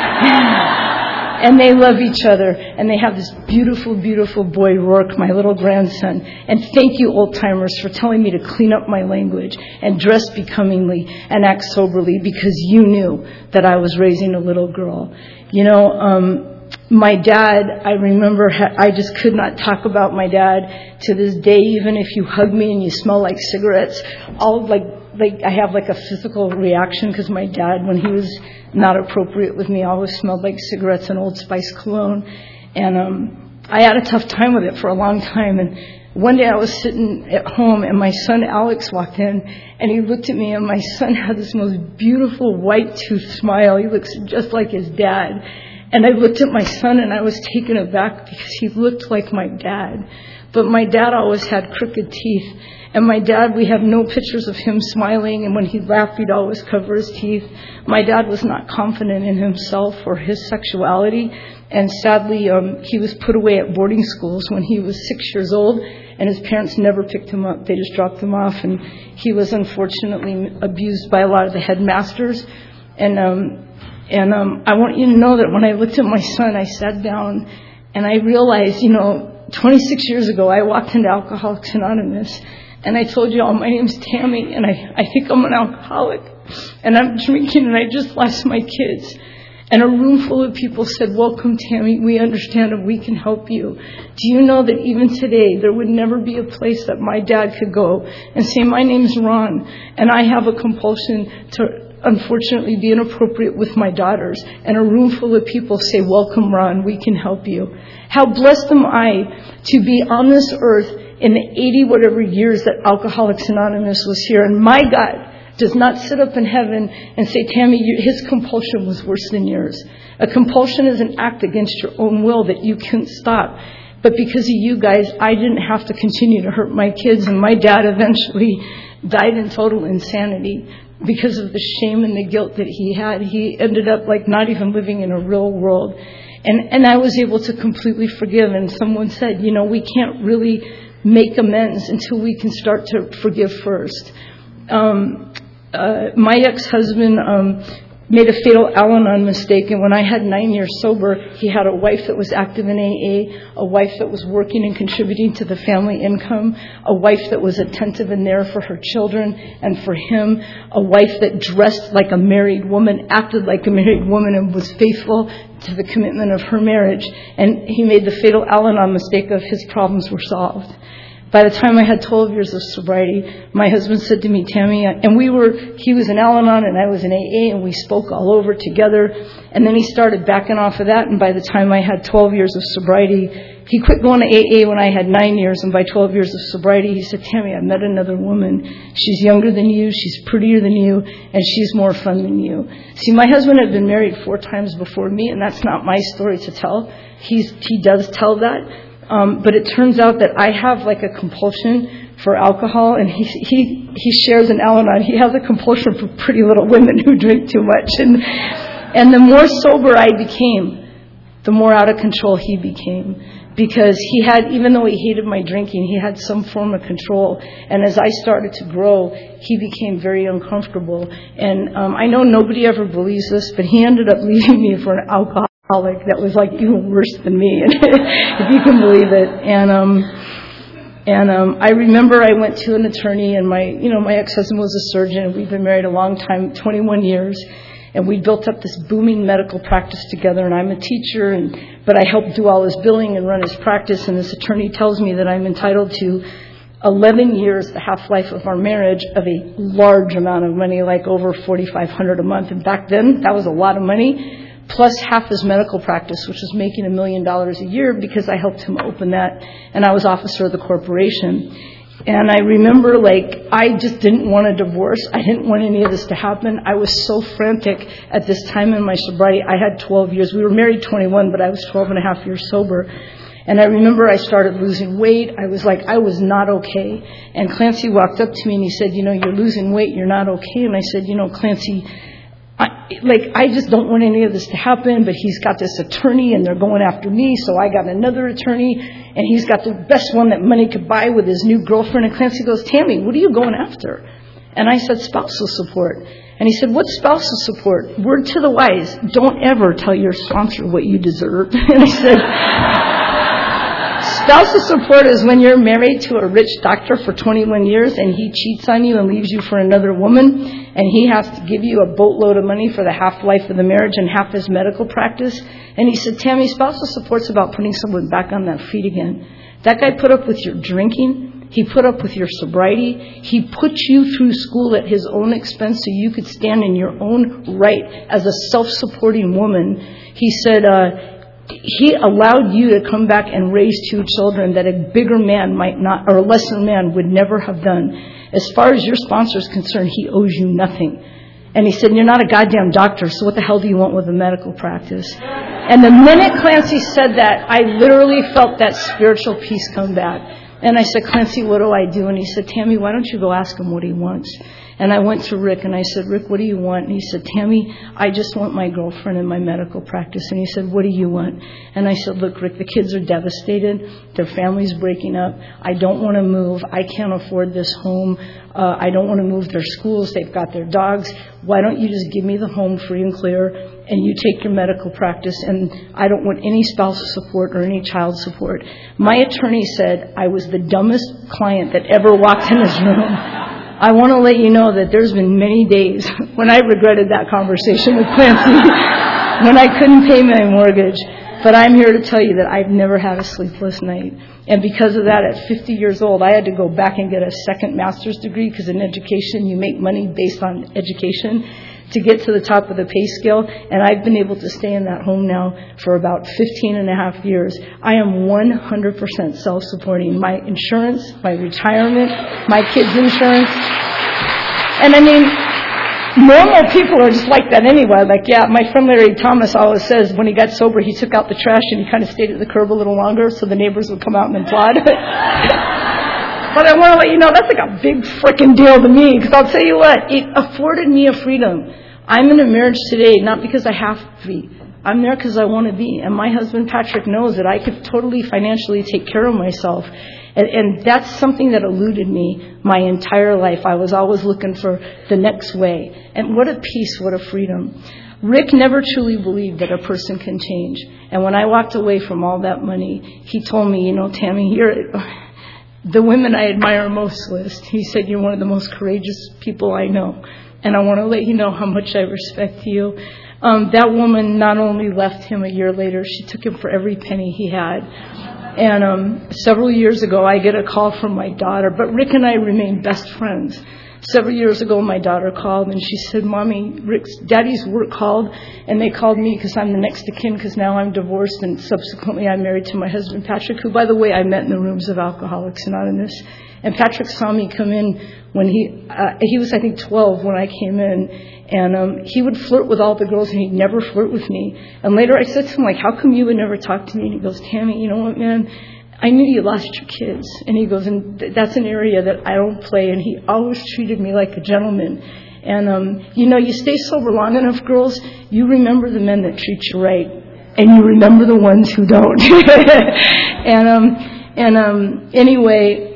And they love each other, and they have this beautiful, beautiful boy, Rourke, my little grandson. And thank you, old timers, for telling me to clean up my language and dress becomingly and act soberly, because you knew that I was raising a little girl. You know, um, my dad, I remember, ha- I just could not talk about my dad to this day. Even if you hug me and you smell like cigarettes, I'll like, like I have like a physical reaction, because my dad, when he was not appropriate with me, always smelled like cigarettes and Old Spice cologne. And um, I had a tough time with it for a long time. And one day I was sitting at home, and my son Alex walked in, and he looked at me, and my son had this most beautiful white tooth smile. He looks just like his dad. And I looked at my son, and I was taken aback, because he looked like my dad. But my dad always had crooked teeth. And my dad, we have no pictures of him smiling, and when he laughed, he'd always cover his teeth. My dad was not confident in himself or his sexuality, and sadly, um, he was put away at boarding schools when he was six years old, and his parents never picked him up. They just dropped him off, and he was unfortunately abused by a lot of the headmasters. And um, and um, I want you to know that when I looked at my son, I sat down, and I realized, you know, twenty-six years ago, I walked into Alcoholics Anonymous, and I told you all, my name's Tammy, and I, I think I'm an alcoholic, and I'm drinking, and I just lost my kids. And a room full of people said, welcome, Tammy, we understand and we can help you. Do you know that even today, there would never be a place that my dad could go and say, my name's Ron, and I have a compulsion to unfortunately be inappropriate with my daughters, and a room full of people say, welcome, Ron, we can help you. How blessed am I to be on this earth in the eighty whatever years that Alcoholics Anonymous was here, and my God does not sit up in heaven and say, Tammy, you, his compulsion was worse than yours. A compulsion is an act against your own will that you can't stop. But because of you guys, I didn't have to continue to hurt my kids, and my dad eventually died in total insanity because of the shame and the guilt that he had. He ended up like not even living in a real world. And, and I was able to completely forgive. And someone said, you know, we can't really make amends until we can start to forgive first. Um, uh, my ex-husband um, made a fatal Al-Anon mistake, and when I had nine years sober, he had a wife that was active in A A, a wife that was working and contributing to the family income, a wife that was attentive and there for her children and for him, a wife that dressed like a married woman, acted like a married woman, and was faithful to the commitment of her marriage. And he made the fatal Al-Anon mistake of his problems were solved. By the time I had twelve years of sobriety, my husband said to me, Tammy, and we were, he was in Al-Anon and I was in A A, and we spoke all over together. And then he started backing off of that. And by the time I had twelve years of sobriety, he quit going to A A when I had nine years. And by twelve years of sobriety, he said, Tammy, I met another woman. She's younger than you. She's prettier than you. And she's more fun than you. See, my husband had been married four times before me, and that's not my story to tell. He's, he does tell that. Um, but it turns out that I have like a compulsion for alcohol, and he he he shares in Al-Anon. He has a compulsion for pretty little women who drink too much, and and the more sober I became, the more out of control he became, because he had, even though he hated my drinking, he had some form of control. And as I started to grow, he became very uncomfortable. And um, I know nobody ever believes this, but he ended up leaving me for an alcoholic that was like even worse than me, if you can believe it. And um, and um, I remember I went to an attorney, and my, you know, my ex-husband was a surgeon, and we've been married a long time, twenty-one years. And we built up this booming medical practice together, and I'm a teacher, and but I helped do all his billing and run his practice, and this attorney tells me that I'm entitled to eleven years, the half-life of our marriage, of a large amount of money, like over forty-five hundred dollars a month. And back then, that was a lot of money, plus half his medical practice, which was making a million dollars a year because I helped him open that, and I was officer of the corporation. And I remember, like, I just didn't want a divorce. I didn't want any of this to happen. I was so frantic at this time in my sobriety. I had twelve years. We were married twenty-one, but I was twelve and a half years sober. And I remember I started losing weight. I was like, I was not okay. And Clancy walked up to me and he said, you know, you're losing weight. You're not okay. And I said, you know, Clancy, I, like, I just don't want any of this to happen, but he's got this attorney and they're going after me, so I got another attorney, and he's got the best one that money could buy with his new girlfriend. And Clancy goes, Tammy, what are you going after? And I said, spousal support. And he said, what's spousal support? Word to the wise, don't ever tell your sponsor what you deserve. And I said, spousal support is when you're married to a rich doctor for twenty-one years and he cheats on you and leaves you for another woman, and he has to give you a boatload of money for the half-life of the marriage and half his medical practice. And he said, Tammy, spousal support's about putting someone back on their feet again. That guy put up with your drinking. He put up with your sobriety. He put you through school at his own expense so you could stand in your own right as a self-supporting woman. He said, uh, he allowed you to come back and raise two children that a bigger man might not, or a lesser man would never have done. As far as your sponsor is concerned, he owes you nothing. And he said, you're not a goddamn doctor, so what the hell do you want with a medical practice? And the minute Clancy said that, I literally felt that spiritual peace come back. And I said, Clancy, what do I do? And he said, Tammy, why don't you go ask him what he wants? And I went to Rick and I said, Rick, what do you want? And he said, Tammy, I just want my girlfriend in my medical practice. And he said, what do you want? And I said, look, Rick, the kids are devastated. Their family's breaking up. I don't want to move. I can't afford this home. Uh, I don't want to move their schools. They've got their dogs. Why don't you just give me the home free and clear, and you take your medical practice, and I don't want any spousal support or any child support. My attorney said I was the dumbest client that ever walked in his room. I want to let you know that there's been many days when I regretted that conversation with Clancy, when I couldn't pay my mortgage. But I'm here to tell you that I've never had a sleepless night. And because of that, at fifty years old, I had to go back and get a second master's degree, because in education, you make money based on education, to get to the top of the pay scale. And I've been able to stay in that home now for about fifteen and a half years. I am one hundred percent self-supporting. My insurance, my retirement, my kids' insurance. And I mean, normal people are just like that anyway. Like, yeah, my friend Larry Thomas always says when he got sober, he took out the trash and he kind of stayed at the curb a little longer so the neighbors would come out and applaud. But I want to let you know, that's like a big frickin' deal to me, because I'll tell you what, it afforded me a freedom. I'm in a marriage today not because I have to be. I'm there because I want to be. And my husband, Patrick, knows that I could totally financially take care of myself. And, and that's something that eluded me my entire life. I was always looking for the next way. And what a peace, what a freedom. Rick never truly believed that a person can change. And when I walked away from all that money, he told me, you know, Tammy, you're the women I admire most list. He said, you're one of the most courageous people I know. And I want to let you know how much I respect you. Um, that woman not only left him a year later, she took him for every penny he had. And um, several years ago, I get a call from my daughter. But Rick and I remain best friends. Several years ago, my daughter called, and she said, Mommy, Rick's daddy's work called, and they called me because I'm the next of kin, because now I'm divorced, and subsequently I'm married to my husband, Patrick, who, by the way, I met in the rooms of Alcoholics Anonymous. And Patrick saw me come in when he, uh, he was, I think, twelve when I came in. And um, he would flirt with all the girls, and he'd never flirt with me. And later I said to him, like, how come you would never talk to me? And he goes, Tammy, you know what, man? I knew you lost your kids. And he goes, and that's an area that I don't play. And he always treated me like a gentleman. And, um, you know, you stay sober long enough, girls, you remember the men that treat you right. And you remember the ones who don't. and, um, and, um, anyway,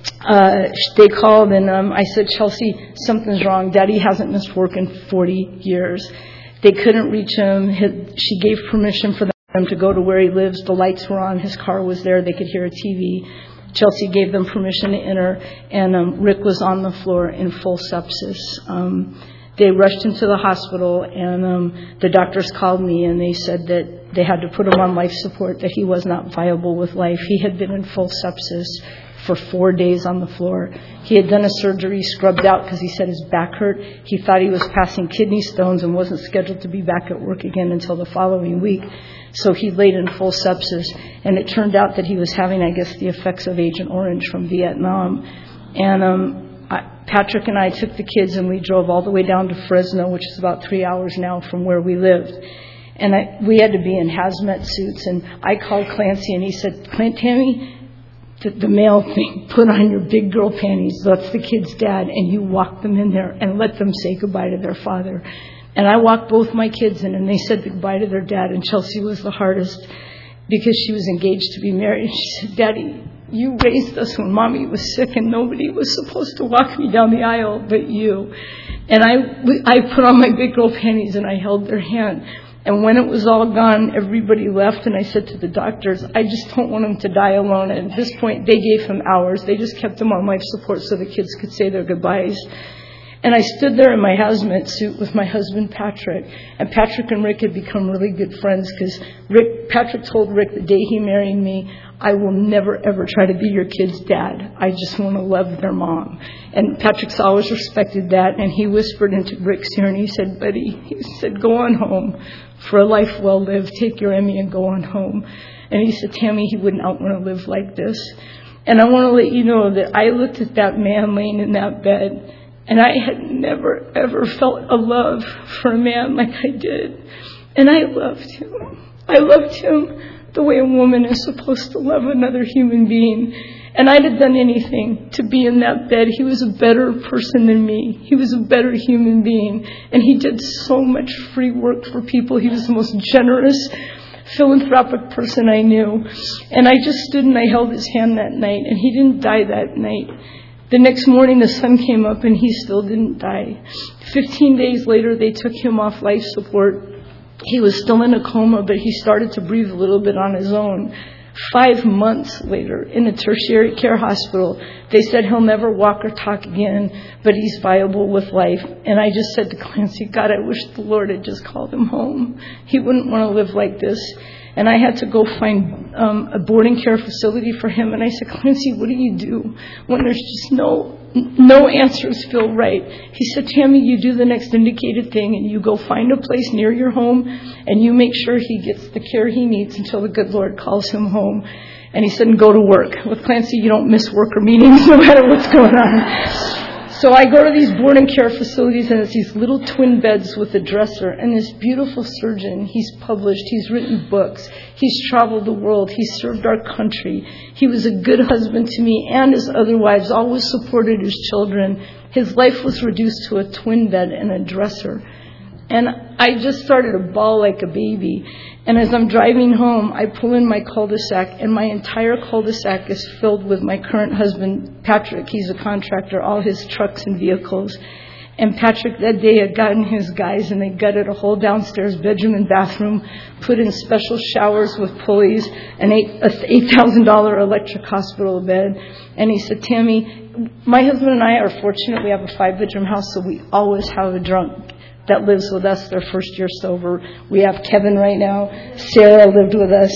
Uh, they called and um, I said, Chelsea, something's wrong. Daddy hasn't missed work in forty years. They couldn't reach him. His, she gave permission for them to go to where he lives. The lights were on. His car was there. They could hear a T V. Chelsea gave them permission to enter, and um, Rick was on the floor in full sepsis. Um, they rushed him to the hospital, and um, the doctors called me, and they said that they had to put him on life support, that he was not viable with life. He had been in full sepsis for four days on the floor. He had done a surgery, scrubbed out because he said his back hurt. He thought he was passing kidney stones and wasn't scheduled to be back at work again until the following week. So he laid in full sepsis, and it turned out that he was having, I guess, the effects of Agent Orange from Vietnam. And um, I, Patrick and I took the kids, and we drove all the way down to Fresno, which is about three hours now from where we lived. And I, we had to be in hazmat suits, and I called Clancy, and he said, Clint, Tammy, the, the male thing, put on your big girl panties, that's the kid's dad, and you walk them in there and let them say goodbye to their father. And I walked both my kids in, and they said goodbye to their dad, and Chelsea was the hardest because she was engaged to be married. She said, Daddy, you raised us when Mommy was sick, and nobody was supposed to walk me down the aisle but you. And I, I put on my big girl panties, and I held their hand. And when it was all gone, everybody left, and I said to the doctors, I just don't want him to die alone. And at this point, they gave him hours. They just kept him on life support so the kids could say their goodbyes. And I stood there in my hazmat suit with my husband, Patrick. And Patrick and Rick had become really good friends because Rick, Patrick told Rick the day he married me, I will never, ever try to be your kid's dad. I just want to love their mom. And Patrick's always respected that. And he whispered into Rick's ear, and he said, buddy, he said, go on home for a life well lived. Take your Emmy and go on home. And he said, Tammy, he would not want to live like this. And I want to let you know that I looked at that man laying in that bed, and I had never, ever felt a love for a man like I did. And I loved him. I loved him the way a woman is supposed to love another human being. And I'd have done anything to be in that bed. He was a better person than me. He was a better human being. And he did so much free work for people. He was the most generous, philanthropic person I knew. And I just stood and I held his hand that night. And he didn't die that night. The next morning, the sun came up, and he still didn't die. Fifteen days later, they took him off life support. He was still in a coma, but he started to breathe a little bit on his own. Five months later, in a tertiary care hospital, they said he'll never walk or talk again, but he's viable with life. And I just said to Clancy, God, I wish the Lord had just called him home. He wouldn't want to live like this. And I had to go find um, a boarding care facility for him. And I said, Clancy, what do you do when there's just no no answers feel right? He said, Tammy, you do the next indicated thing, and you go find a place near your home, and you make sure he gets the care he needs until the good Lord calls him home. And he said, and go to work. With Clancy, you don't miss work or meetings no matter what's going on. So I go to these boarding care facilities, and it's these little twin beds with a dresser. And this beautiful surgeon, he's published, he's written books, he's traveled the world, he's served our country. He was a good husband to me and his other wives, always supported his children. His life was reduced to a twin bed and a dresser. And I just started to bawl like a baby. And as I'm driving home, I pull in my cul-de-sac, and my entire cul-de-sac is filled with my current husband, Patrick. He's a contractor, all his trucks and vehicles. And Patrick that day had gotten his guys, and they gutted a whole downstairs bedroom and bathroom, put in special showers with pulleys, an eight thousand dollars electric hospital bed. And he said, Tammy, my husband and I are fortunate. We have a five-bedroom house, so we always have a drunk that lives with us their first year sober. We have Kevin right now. Sarah lived with us.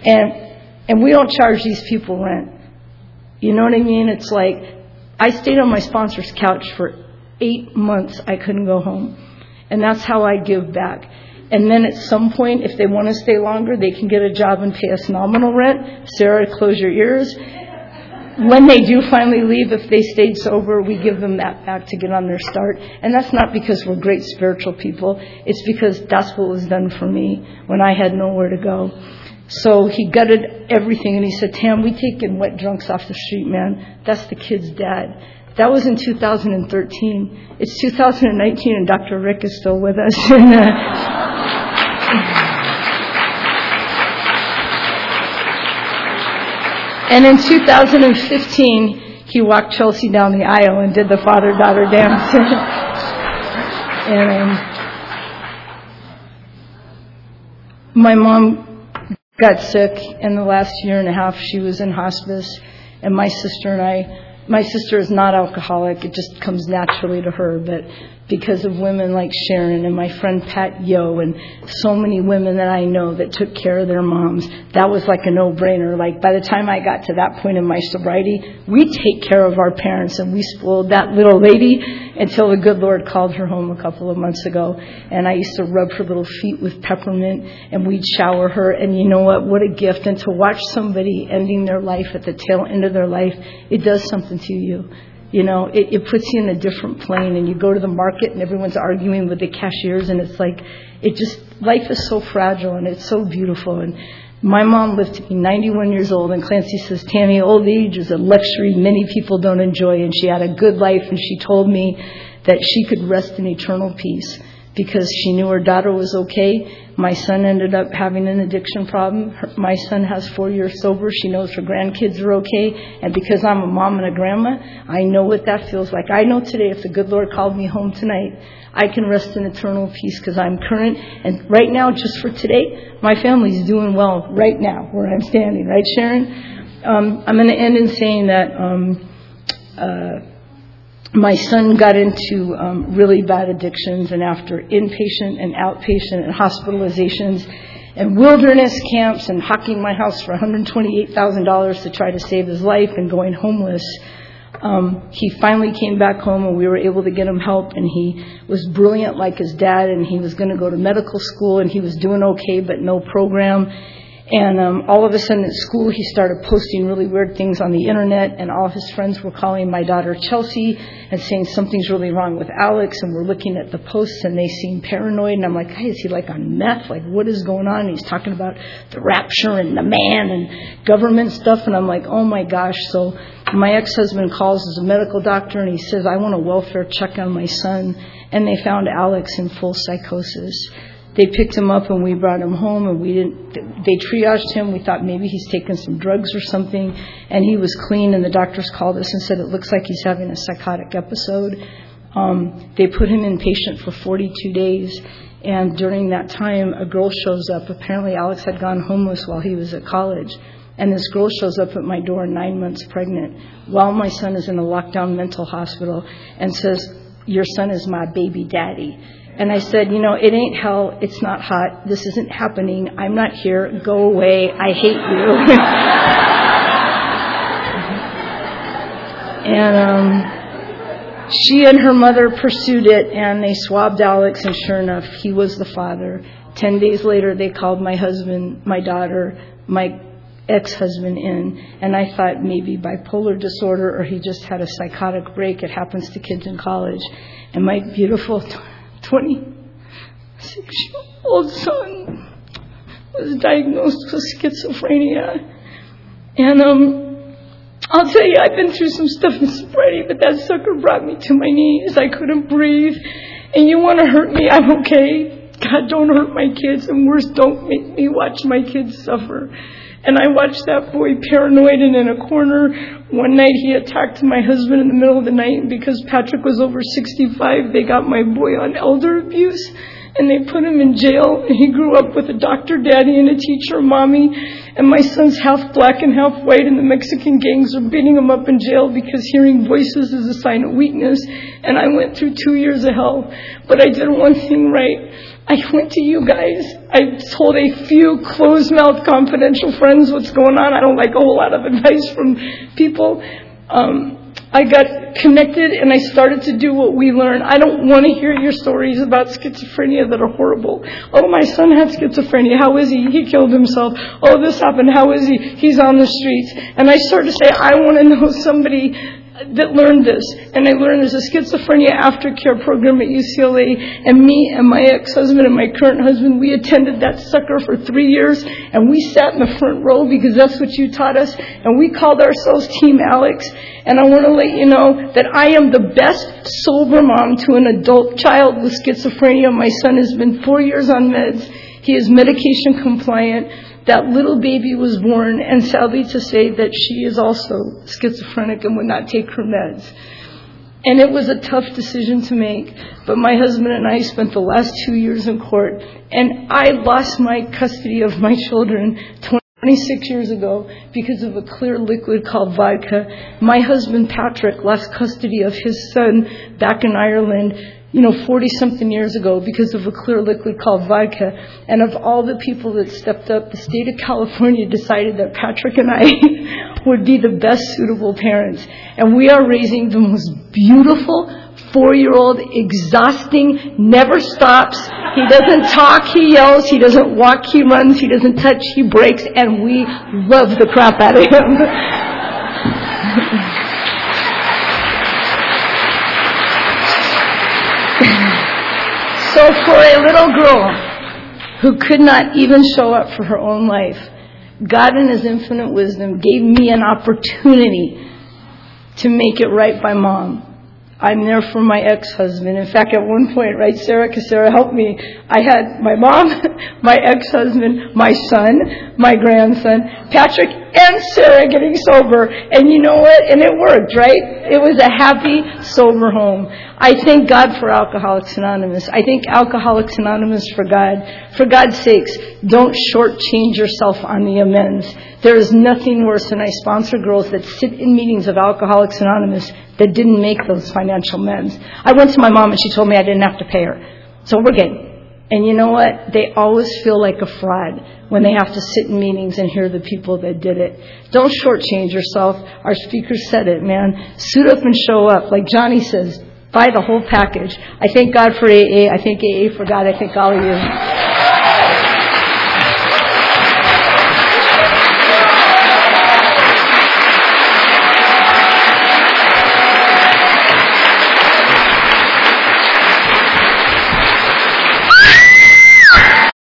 And and we don't charge these people rent. You know what I mean? It's like, I stayed on my sponsor's couch for eight months. I couldn't go home. And that's how I give back. And then at some point, if they want to stay longer, they can get a job and pay us nominal rent. Sarah, close your ears. When they do finally leave, if they stayed sober, we give them that back to get on their start. And that's not because we're great spiritual people. It's because that's what was done for me when I had nowhere to go. So he gutted everything, and he said, Tam, we taking wet drunks off the street, man. That's the kid's dad. That was in two thousand thirteen. It's two thousand nineteen, and Doctor Rick is still with us. and, uh, and in two thousand fifteen, he walked Chelsea down the aisle and did the father-daughter dance. and um, my mom got sick in the last year and a half. She was in hospice, and my sister and I, my sister is not alcoholic. It just comes naturally to her, but because of women like Sharon and my friend Pat Yo and so many women that I know that took care of their moms, that was like a no-brainer. Like by the time I got to that point in my sobriety, we take care of our parents, and we spoiled that little lady until the good Lord called her home a couple of months ago. And I used to rub her little feet with peppermint, and we'd shower her. And you know what? What a gift. And to watch somebody ending their life at the tail end of their life, it does something to you. You know, it, it puts you in a different plane, and you go to the market and everyone's arguing with the cashiers, and it's like, it just, life is so fragile and it's so beautiful. And my mom lived to be ninety-one years old, and Clancy says, Tammy, old age is a luxury many people don't enjoy, and she had a good life, and she told me that she could rest in eternal peace because she knew her daughter was okay. My son ended up having an addiction problem. Her, my son has four years sober. She knows her grandkids are okay. And because I'm a mom and a grandma, I know what that feels like. I know today if the good Lord called me home tonight, I can rest in eternal peace because I'm current. And right now, just for today, my family's doing well right now where I'm standing. Right, Sharon? Um, I'm going to end in saying that um, uh, my son got into um, really bad addictions, and after inpatient and outpatient and hospitalizations and wilderness camps and hawking my house for one hundred twenty-eight thousand dollars to try to save his life and going homeless, um, he finally came back home, and we were able to get him help, and he was brilliant like his dad, and he was going to go to medical school, and he was doing okay, but no program. And um, all of a sudden at school, he started posting really weird things on the internet, and all his friends were calling my daughter Chelsea and saying something's really wrong with Alex, and we're looking at the posts, and they seem paranoid. And I'm like, hey, is he like on meth? Like, what is going on? And he's talking about the rapture and the man and government stuff, and I'm like, oh my gosh. So my ex-husband calls as a medical doctor, and he says, I want a welfare check on my son. And they found Alex in full psychosis. They picked him up, and we brought him home, and we didn't, they triaged him. We thought maybe he's taken some drugs or something, and he was clean, and the doctors called us and said it looks like he's having a psychotic episode. Um, they put him inpatient for forty-two days, and during that time, a girl shows up. Apparently, Alex had gone homeless while he was at college, and this girl shows up at my door nine months pregnant while my son is in a lockdown mental hospital and says, your son is my baby daddy. And I said, you know, it ain't hell. It's not hot. This isn't happening. I'm not here. Go away. I hate you. and um, she and her mother pursued it, and they swabbed Alex, and sure enough, he was the father. Ten days later, they called my husband, my daughter, my ex-husband in, and I thought maybe bipolar disorder, or he just had a psychotic break. It happens to kids in college. And my beautiful twenty-six-year-old son was diagnosed with schizophrenia. And um, I'll tell you, I've been through some stuff in sobriety, but that sucker brought me to my knees. I couldn't breathe. And you want to hurt me, I'm okay. God, don't hurt my kids. And worse, don't make me watch my kids suffer. And I watched that boy paranoid and in a corner. One night he attacked my husband in the middle of the night, and because Patrick was over sixty-five, they got my boy on elder abuse, and they put him in jail. And he grew up with a doctor daddy and a teacher mommy, and my son's half black and half white, and the Mexican gangs are beating him up in jail because hearing voices is a sign of weakness. And I went through two years of hell, but I did one thing right. I went to you guys. I told a few closed-mouth confidential friends what's going on. I don't like a whole lot of advice from people. Um, I got connected, and I started to do what we learned. I don't want to hear your stories about schizophrenia that are horrible. Oh, my son had schizophrenia. How is he? He killed himself. Oh, this happened. How is he? He's on the streets. And I started to say, I want to know somebody that learned this. And I learned there's a schizophrenia aftercare program at U C L A, and me and my ex-husband and my current husband, we attended that sucker for three years, and we sat in the front row because that's what you taught us, and we called ourselves Team Alex. And I want to let you know that I am the best sober mom to an adult child with schizophrenia. My son has been four years on meds. He is medication compliant. That little baby was born, and sadly to say that she is also schizophrenic and would not take her meds. And it was a tough decision to make, but my husband and I spent the last two years in court, and I lost my custody of my children twenty-six years ago because of a clear liquid called vodka. My husband, Patrick, lost custody of his son back in Ireland, you know, forty-something years ago because of a clear liquid called vodka. And of all the people that stepped up, the state of California decided that Patrick and I would be the best suitable parents. And we are raising the most beautiful four-year-old, exhausting, never stops. He doesn't talk, he yells. He doesn't walk, he runs. He doesn't touch, he breaks. And we love the crap out of him. So for a little girl who could not even show up for her own life, God in His infinite wisdom gave me an opportunity to make it right by Mom. I'm there for my ex-husband. In fact, at one point, right, Sarah, because Sarah helped me, I had my mom, my ex-husband, my son, my grandson, Patrick, and Sarah getting sober. And you know what? And it worked, right? It was a happy, sober home. I thank God for Alcoholics Anonymous. I thank Alcoholics Anonymous for God. For God's sakes, don't shortchange yourself on the amends. There is nothing worse than I sponsor girls that sit in meetings of Alcoholics Anonymous that didn't make those financial amends. I went to my mom and she told me I didn't have to pay her. So we're good. And you know what? They always feel like a fraud when they have to sit in meetings and hear the people that did it. Don't shortchange yourself. Our speaker said it, man. Suit up and show up. Like Johnny says, buy the whole package. I thank God for A A. I thank A A for God. I thank all of you.